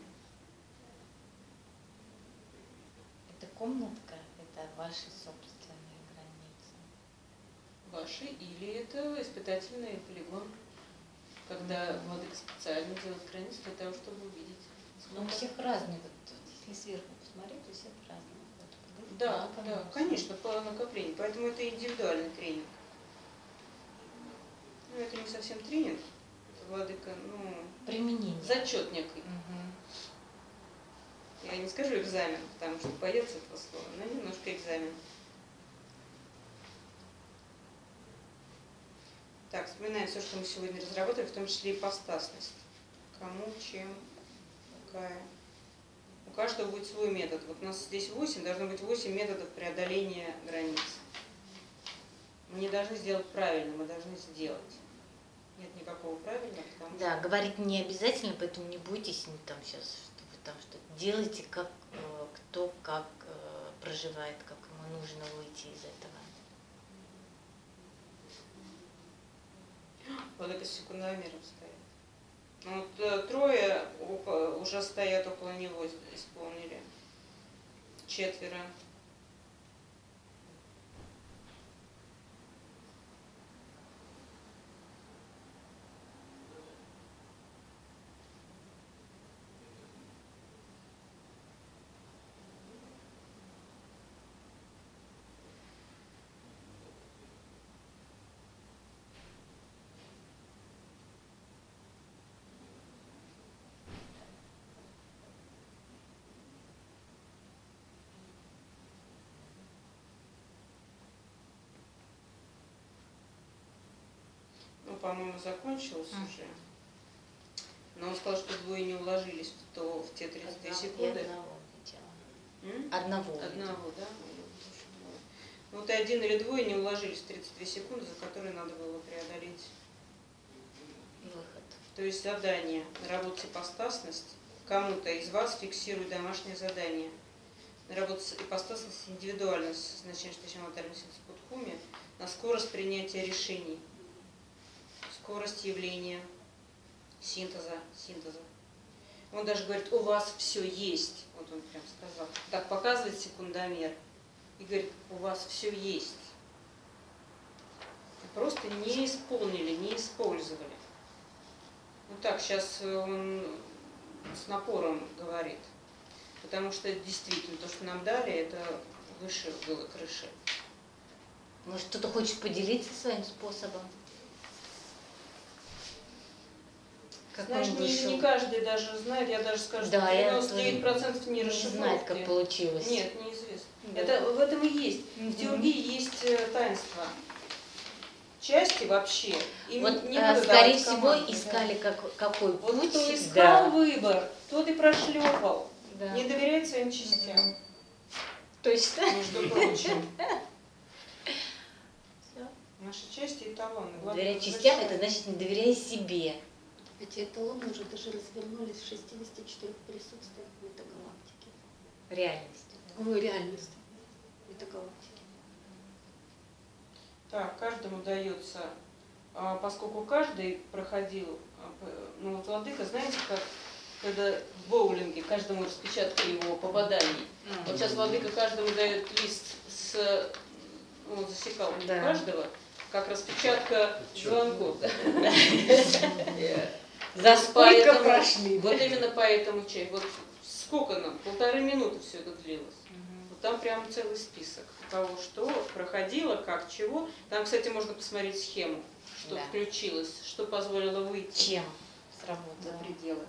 [SPEAKER 3] Это комнатка, это ваши собственные границы.
[SPEAKER 1] Ваши или это испытательный полигон, когда владыка специально делает границы для того, чтобы увидеть.
[SPEAKER 3] Но у всех разные, вот, если сверху посмотреть, у всех разные.
[SPEAKER 1] Да, да, конечно, по накоплению. Поэтому это индивидуальный тренинг. Ну, это не совсем тренинг, это владыка,
[SPEAKER 3] применение.
[SPEAKER 1] Зачет некий. Я не скажу экзамен, потому что боятся этого слова, но немножко экзамен. Так, вспоминаем все, что мы сегодня разработали, в том числе ипостасность. Кому, чем, какая. У каждого будет свой метод. Вот у нас здесь 8, должно быть 8 методов преодоления границ. Мы не должны сделать правильно, мы должны сделать. Нет никакого правильного, потому
[SPEAKER 3] Да,
[SPEAKER 1] что...
[SPEAKER 3] говорить не обязательно, поэтому не бойтесь там сейчас, что вы там что-то делаете, как кто как проживает, как ему нужно выйти из этого.
[SPEAKER 1] Владыка с секундомером стоит. Ну, вот, трое уже стоят около него, исполнили. 4. по-моему, закончилось уже. Но он сказал, что двое не уложились в те 32 секунды.
[SPEAKER 3] Одного видела.
[SPEAKER 1] М?
[SPEAKER 3] Одного.
[SPEAKER 1] Одного, да? Ну, вот и один или двое не уложились в 32 секунды, за которые надо было преодолеть.
[SPEAKER 3] Выход.
[SPEAKER 1] То есть задание наработать ипостасность. Кому-то из вас фиксирует домашнее задание. Наработать ипостасность индивидуальность, значение, что еще аватарный синтез Будхуми, на скорость принятия решений, скорость явления, синтеза. Он даже говорит, у вас все есть. Вот он прям сказал. Так показывает секундомер. И говорит, у вас все есть. Просто не исполнили, не использовали. Ну так, сейчас он с напором говорит. Потому что действительно то, что нам дали, это выше было крыши.
[SPEAKER 3] Может, кто-то хочет поделиться своим способом? Как
[SPEAKER 1] Знаешь,
[SPEAKER 3] он
[SPEAKER 1] не
[SPEAKER 3] вышел?
[SPEAKER 1] каждый даже знает, я даже скажу,
[SPEAKER 3] Да, я
[SPEAKER 1] что 99% не
[SPEAKER 3] не
[SPEAKER 1] расшифровки.
[SPEAKER 3] знает, как получилось.
[SPEAKER 1] Нет, неизвестно.
[SPEAKER 3] Да.
[SPEAKER 1] Это, в этом и есть. В теории есть таинство. Части вообще. Им
[SPEAKER 3] Вот,
[SPEAKER 1] не надо
[SPEAKER 3] скорее
[SPEAKER 1] давать
[SPEAKER 3] всего,
[SPEAKER 1] команды,
[SPEAKER 3] искали какой
[SPEAKER 1] Вот
[SPEAKER 3] путь.
[SPEAKER 1] кто искал
[SPEAKER 3] Да.
[SPEAKER 1] выбор, тот и прошлепал.
[SPEAKER 3] Да.
[SPEAKER 1] Не доверяет своим частям,
[SPEAKER 3] Точно.
[SPEAKER 1] между прочим.
[SPEAKER 3] Всё.
[SPEAKER 1] Наши части эталоны.
[SPEAKER 3] Доверять частям, это значит не доверяй себе.
[SPEAKER 2] Эти эталоны уже даже развернулись в 64 присутствиях метагалактики.
[SPEAKER 3] Реальность.
[SPEAKER 2] Ой, реальности метагалактики.
[SPEAKER 1] Так, каждому дается, поскольку каждый проходил, ну вот владыка, знаете, как когда в боулинге каждому распечатка его попаданий. Вот сейчас владыка каждому дает лист с ну, засекалкой
[SPEAKER 3] Да.
[SPEAKER 1] каждого, как распечатка звонков.
[SPEAKER 3] За сколько
[SPEAKER 1] Поэтому-
[SPEAKER 3] прошли?
[SPEAKER 1] Вот именно поэтому чай. Вот сколько нам? 1,5 минуты все это длилось. Вот там прям целый список того, что проходило, как, чего. Там, кстати, можно посмотреть схему, что
[SPEAKER 3] Да.
[SPEAKER 1] включилось, что позволило выйти
[SPEAKER 3] Чем
[SPEAKER 1] за
[SPEAKER 3] сработало?
[SPEAKER 1] пределы.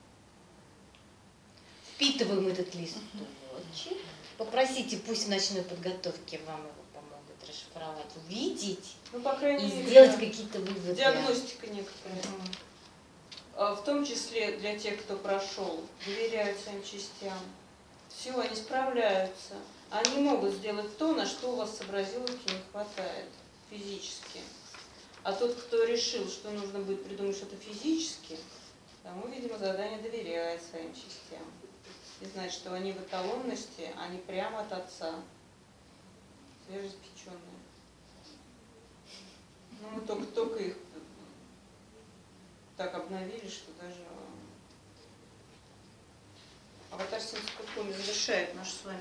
[SPEAKER 3] Впитываем этот листочек. Попросите, пусть в ночной подготовке вам его помогут расшифровать, увидеть
[SPEAKER 1] Ну, по крайней
[SPEAKER 3] и
[SPEAKER 1] мере,
[SPEAKER 3] сделать
[SPEAKER 1] да.
[SPEAKER 3] какие-то выводы.
[SPEAKER 1] Диагностика некоторая. В том числе для тех, кто прошел, доверяют своим частям. Все, они справляются. Они могут сделать то, на что у вас сообразиловки не хватает физически. А тот, кто решил, что нужно будет придумать что-то физически, тому, видимо, задание доверяет своим частям. И знает, что они в эталонности, они прямо от отца. Свежеиспеченные. Ну, мы только их так обновили, что даже аватар синтез Будхуми завершает нашу с вами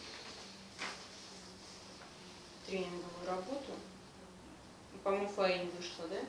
[SPEAKER 1] тренинговую работу. По-моему, Фаин вышла, да?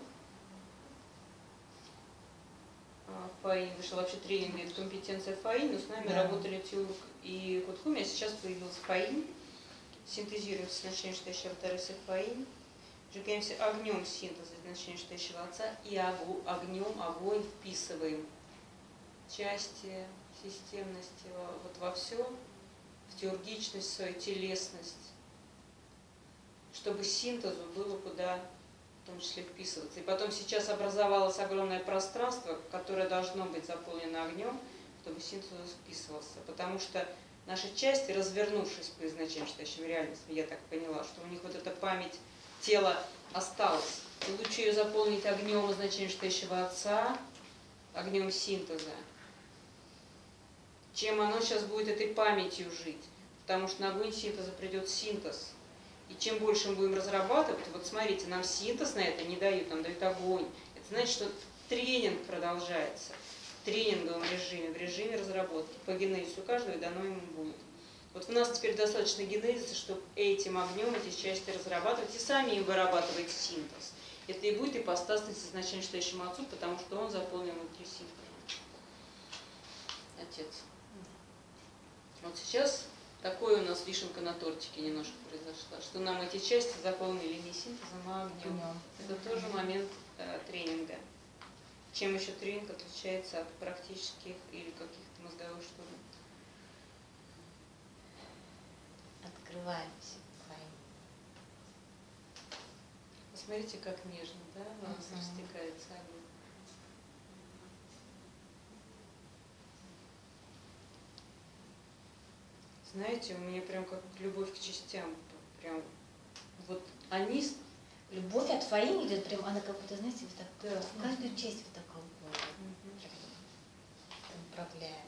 [SPEAKER 1] Фаин вышел вообще тренинг, это компетенция Фаин, но с нами
[SPEAKER 3] Да.
[SPEAKER 1] работали Тиурк и Будхуми, а сейчас появился Фаин. Синтезируем значение штающего аватара Фаин. Сжигаемся огнем синтеза значения штающего отца и огнем огонь вписываем части, системности, вот во все, в теургичность свою, телесность, чтобы синтезу было куда в том числе вписываться. И потом сейчас образовалось огромное пространство, которое должно быть заполнено огнем, чтобы синтез вписывался. Потому что наши части, развернувшись по изначальным штающим реальностям, я так поняла, что у них вот эта память тела осталась. И лучше ее заполнить огнем изначально штающего отца, огнем синтеза, чем оно сейчас будет этой памятью жить. Потому что на огонь синтеза придет синтез. И чем больше мы будем разрабатывать, вот смотрите, нам синтез на это не дают, нам дают огонь. Это значит, что тренинг продолжается в тренинговом режиме, в режиме разработки. По генезису каждого и дано ему будет. Вот у нас теперь достаточно генезиса, чтобы этим огнем эти части разрабатывать и сами им вырабатывать синтез. Это и будет ипостасность изначально штающему отцу, потому что он заполнен внутри синтеза. Отец. Вот сейчас такое у нас вишенка на тортике немножко произошла, что нам эти части заполнили не синтезом, а огнем. Это тоже момент тренинга. Чем еще тренинг отличается от практических или каких-то мозговых штурмов?
[SPEAKER 3] Открываемся.
[SPEAKER 1] Посмотрите, как нежно, да, у нас растекается огонь. Знаете, у меня прям как любовь к частям, прям вот они,
[SPEAKER 3] Любовь от Фаи идет прям, она как будто, знаете, вот так,
[SPEAKER 1] да.
[SPEAKER 3] в каждую часть вот так управляет.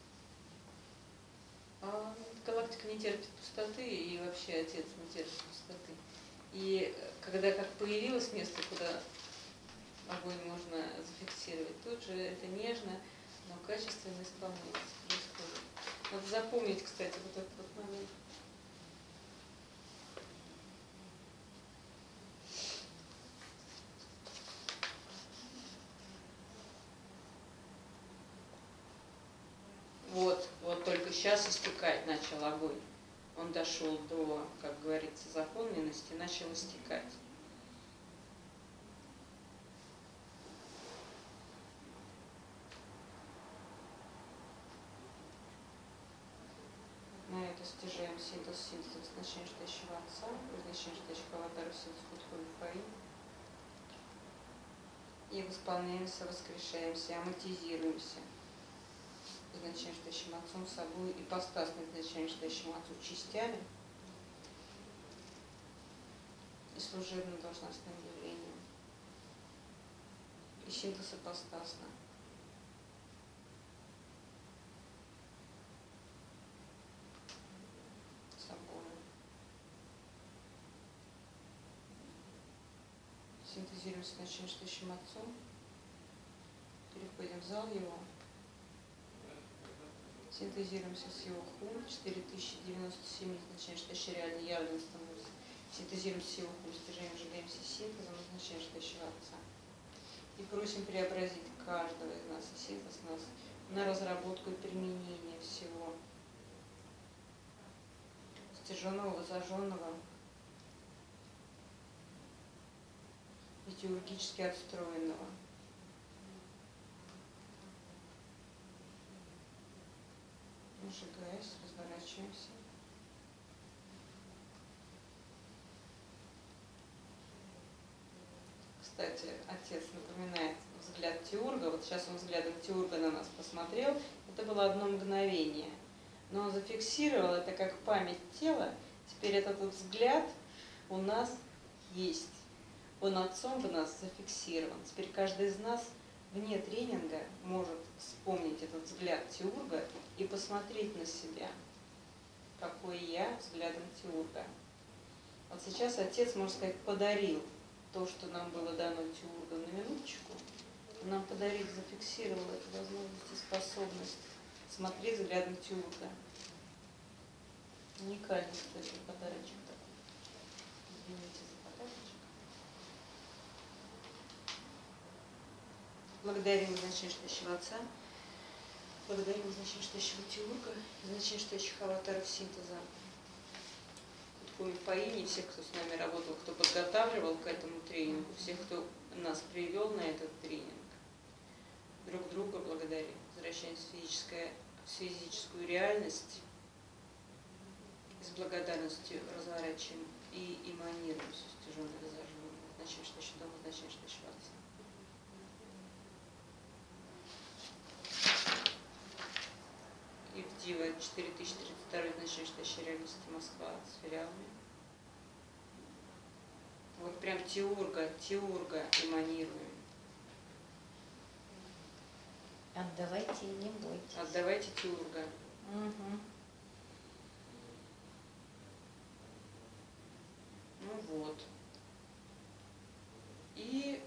[SPEAKER 1] А галактика не терпит пустоты, и вообще Отец не терпит пустоты. И когда как появилось место, куда огонь можно зафиксировать, тут же это нежно, но качественно исполнение происходит. Надо запомнить, кстати, вот этот вот момент. Вот только сейчас истекать начал огонь. Он дошел до, как говорится, заполненности, начал истекать. На это стяжаем синтез значения ждущего Отца, значения ждущих аватаров синтез подходит Фаи. И восполняемся, воскрешаемся, амортизируемся. Значение ждущим Отцом собой, ипостасным значением ждущим Отцу частями и служебно-должностным явлением. И синтез ипостасно. Синтезируемся с значением ждущим Отцом, переходим в зал его, синтезируемся с его хум, 4097 значение ждущего реально явлено становится, синтезируемся с его хум, стяжаем, сжигаемся синтезом, значение ждущего Отца. И просим преобразить каждого из нас, и синтез нас, на разработку и применение всего стяженного, зажженного, литургически отстроенного. Сжигаясь, разворачиваемся. Кстати, Отец напоминает взгляд Теурга. Вот сейчас он взглядом Теурга на нас посмотрел. Это было одно мгновение. Но он зафиксировал это как память тела. Теперь этот вот взгляд у нас есть. Он Отцом в нас зафиксирован. Теперь каждый из нас вне тренинга может вспомнить этот взгляд Теурга и посмотреть на себя, какой я взглядом Теурга. Вот сейчас Отец, можно сказать, подарил то, что нам было дано Теургом на минуточку. Он нам подарил, зафиксировал эту возможность и способность смотреть взглядом Теурга. Уникальный, кстати, подарочек такой. Извините за подарочек. Благодарим значение ждущего Отца, благодарим значение ждущего Теурга, значение ждущих аватаров синтеза, Кутхуми Фаини, всех, кто с нами работал, кто подготавливал к этому тренингу, всех, кто нас привел на этот тренинг. Друг друга благодарим. Возвращаемся в физическую реальность, с благодарностью разворачиваем и эманируем все стяженное и зажженное. Значение ждущего дома, значение ждущего Отца. И в Дива 4032 значение ждущей реальности Москва с филиалами. Вот прям Теурга эманируем.
[SPEAKER 3] Отдавайте и не бойтесь.
[SPEAKER 1] Отдавайте Теурга.
[SPEAKER 3] Угу.
[SPEAKER 1] Ну вот. И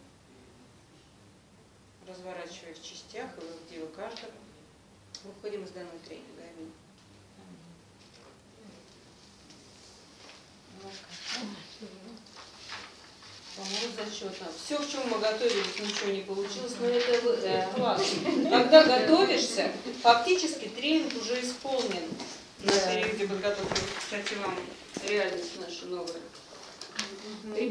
[SPEAKER 1] разворачивая в частях и в Дива каждого, выходим из данного тренинга. Аминь. По-моему, зачетно. Все, к чему мы готовились, ничего не получилось, но это классно. Когда готовишься, фактически тренинг уже исполнен на периоде подготовки. Кстати, вам реальность наша новая.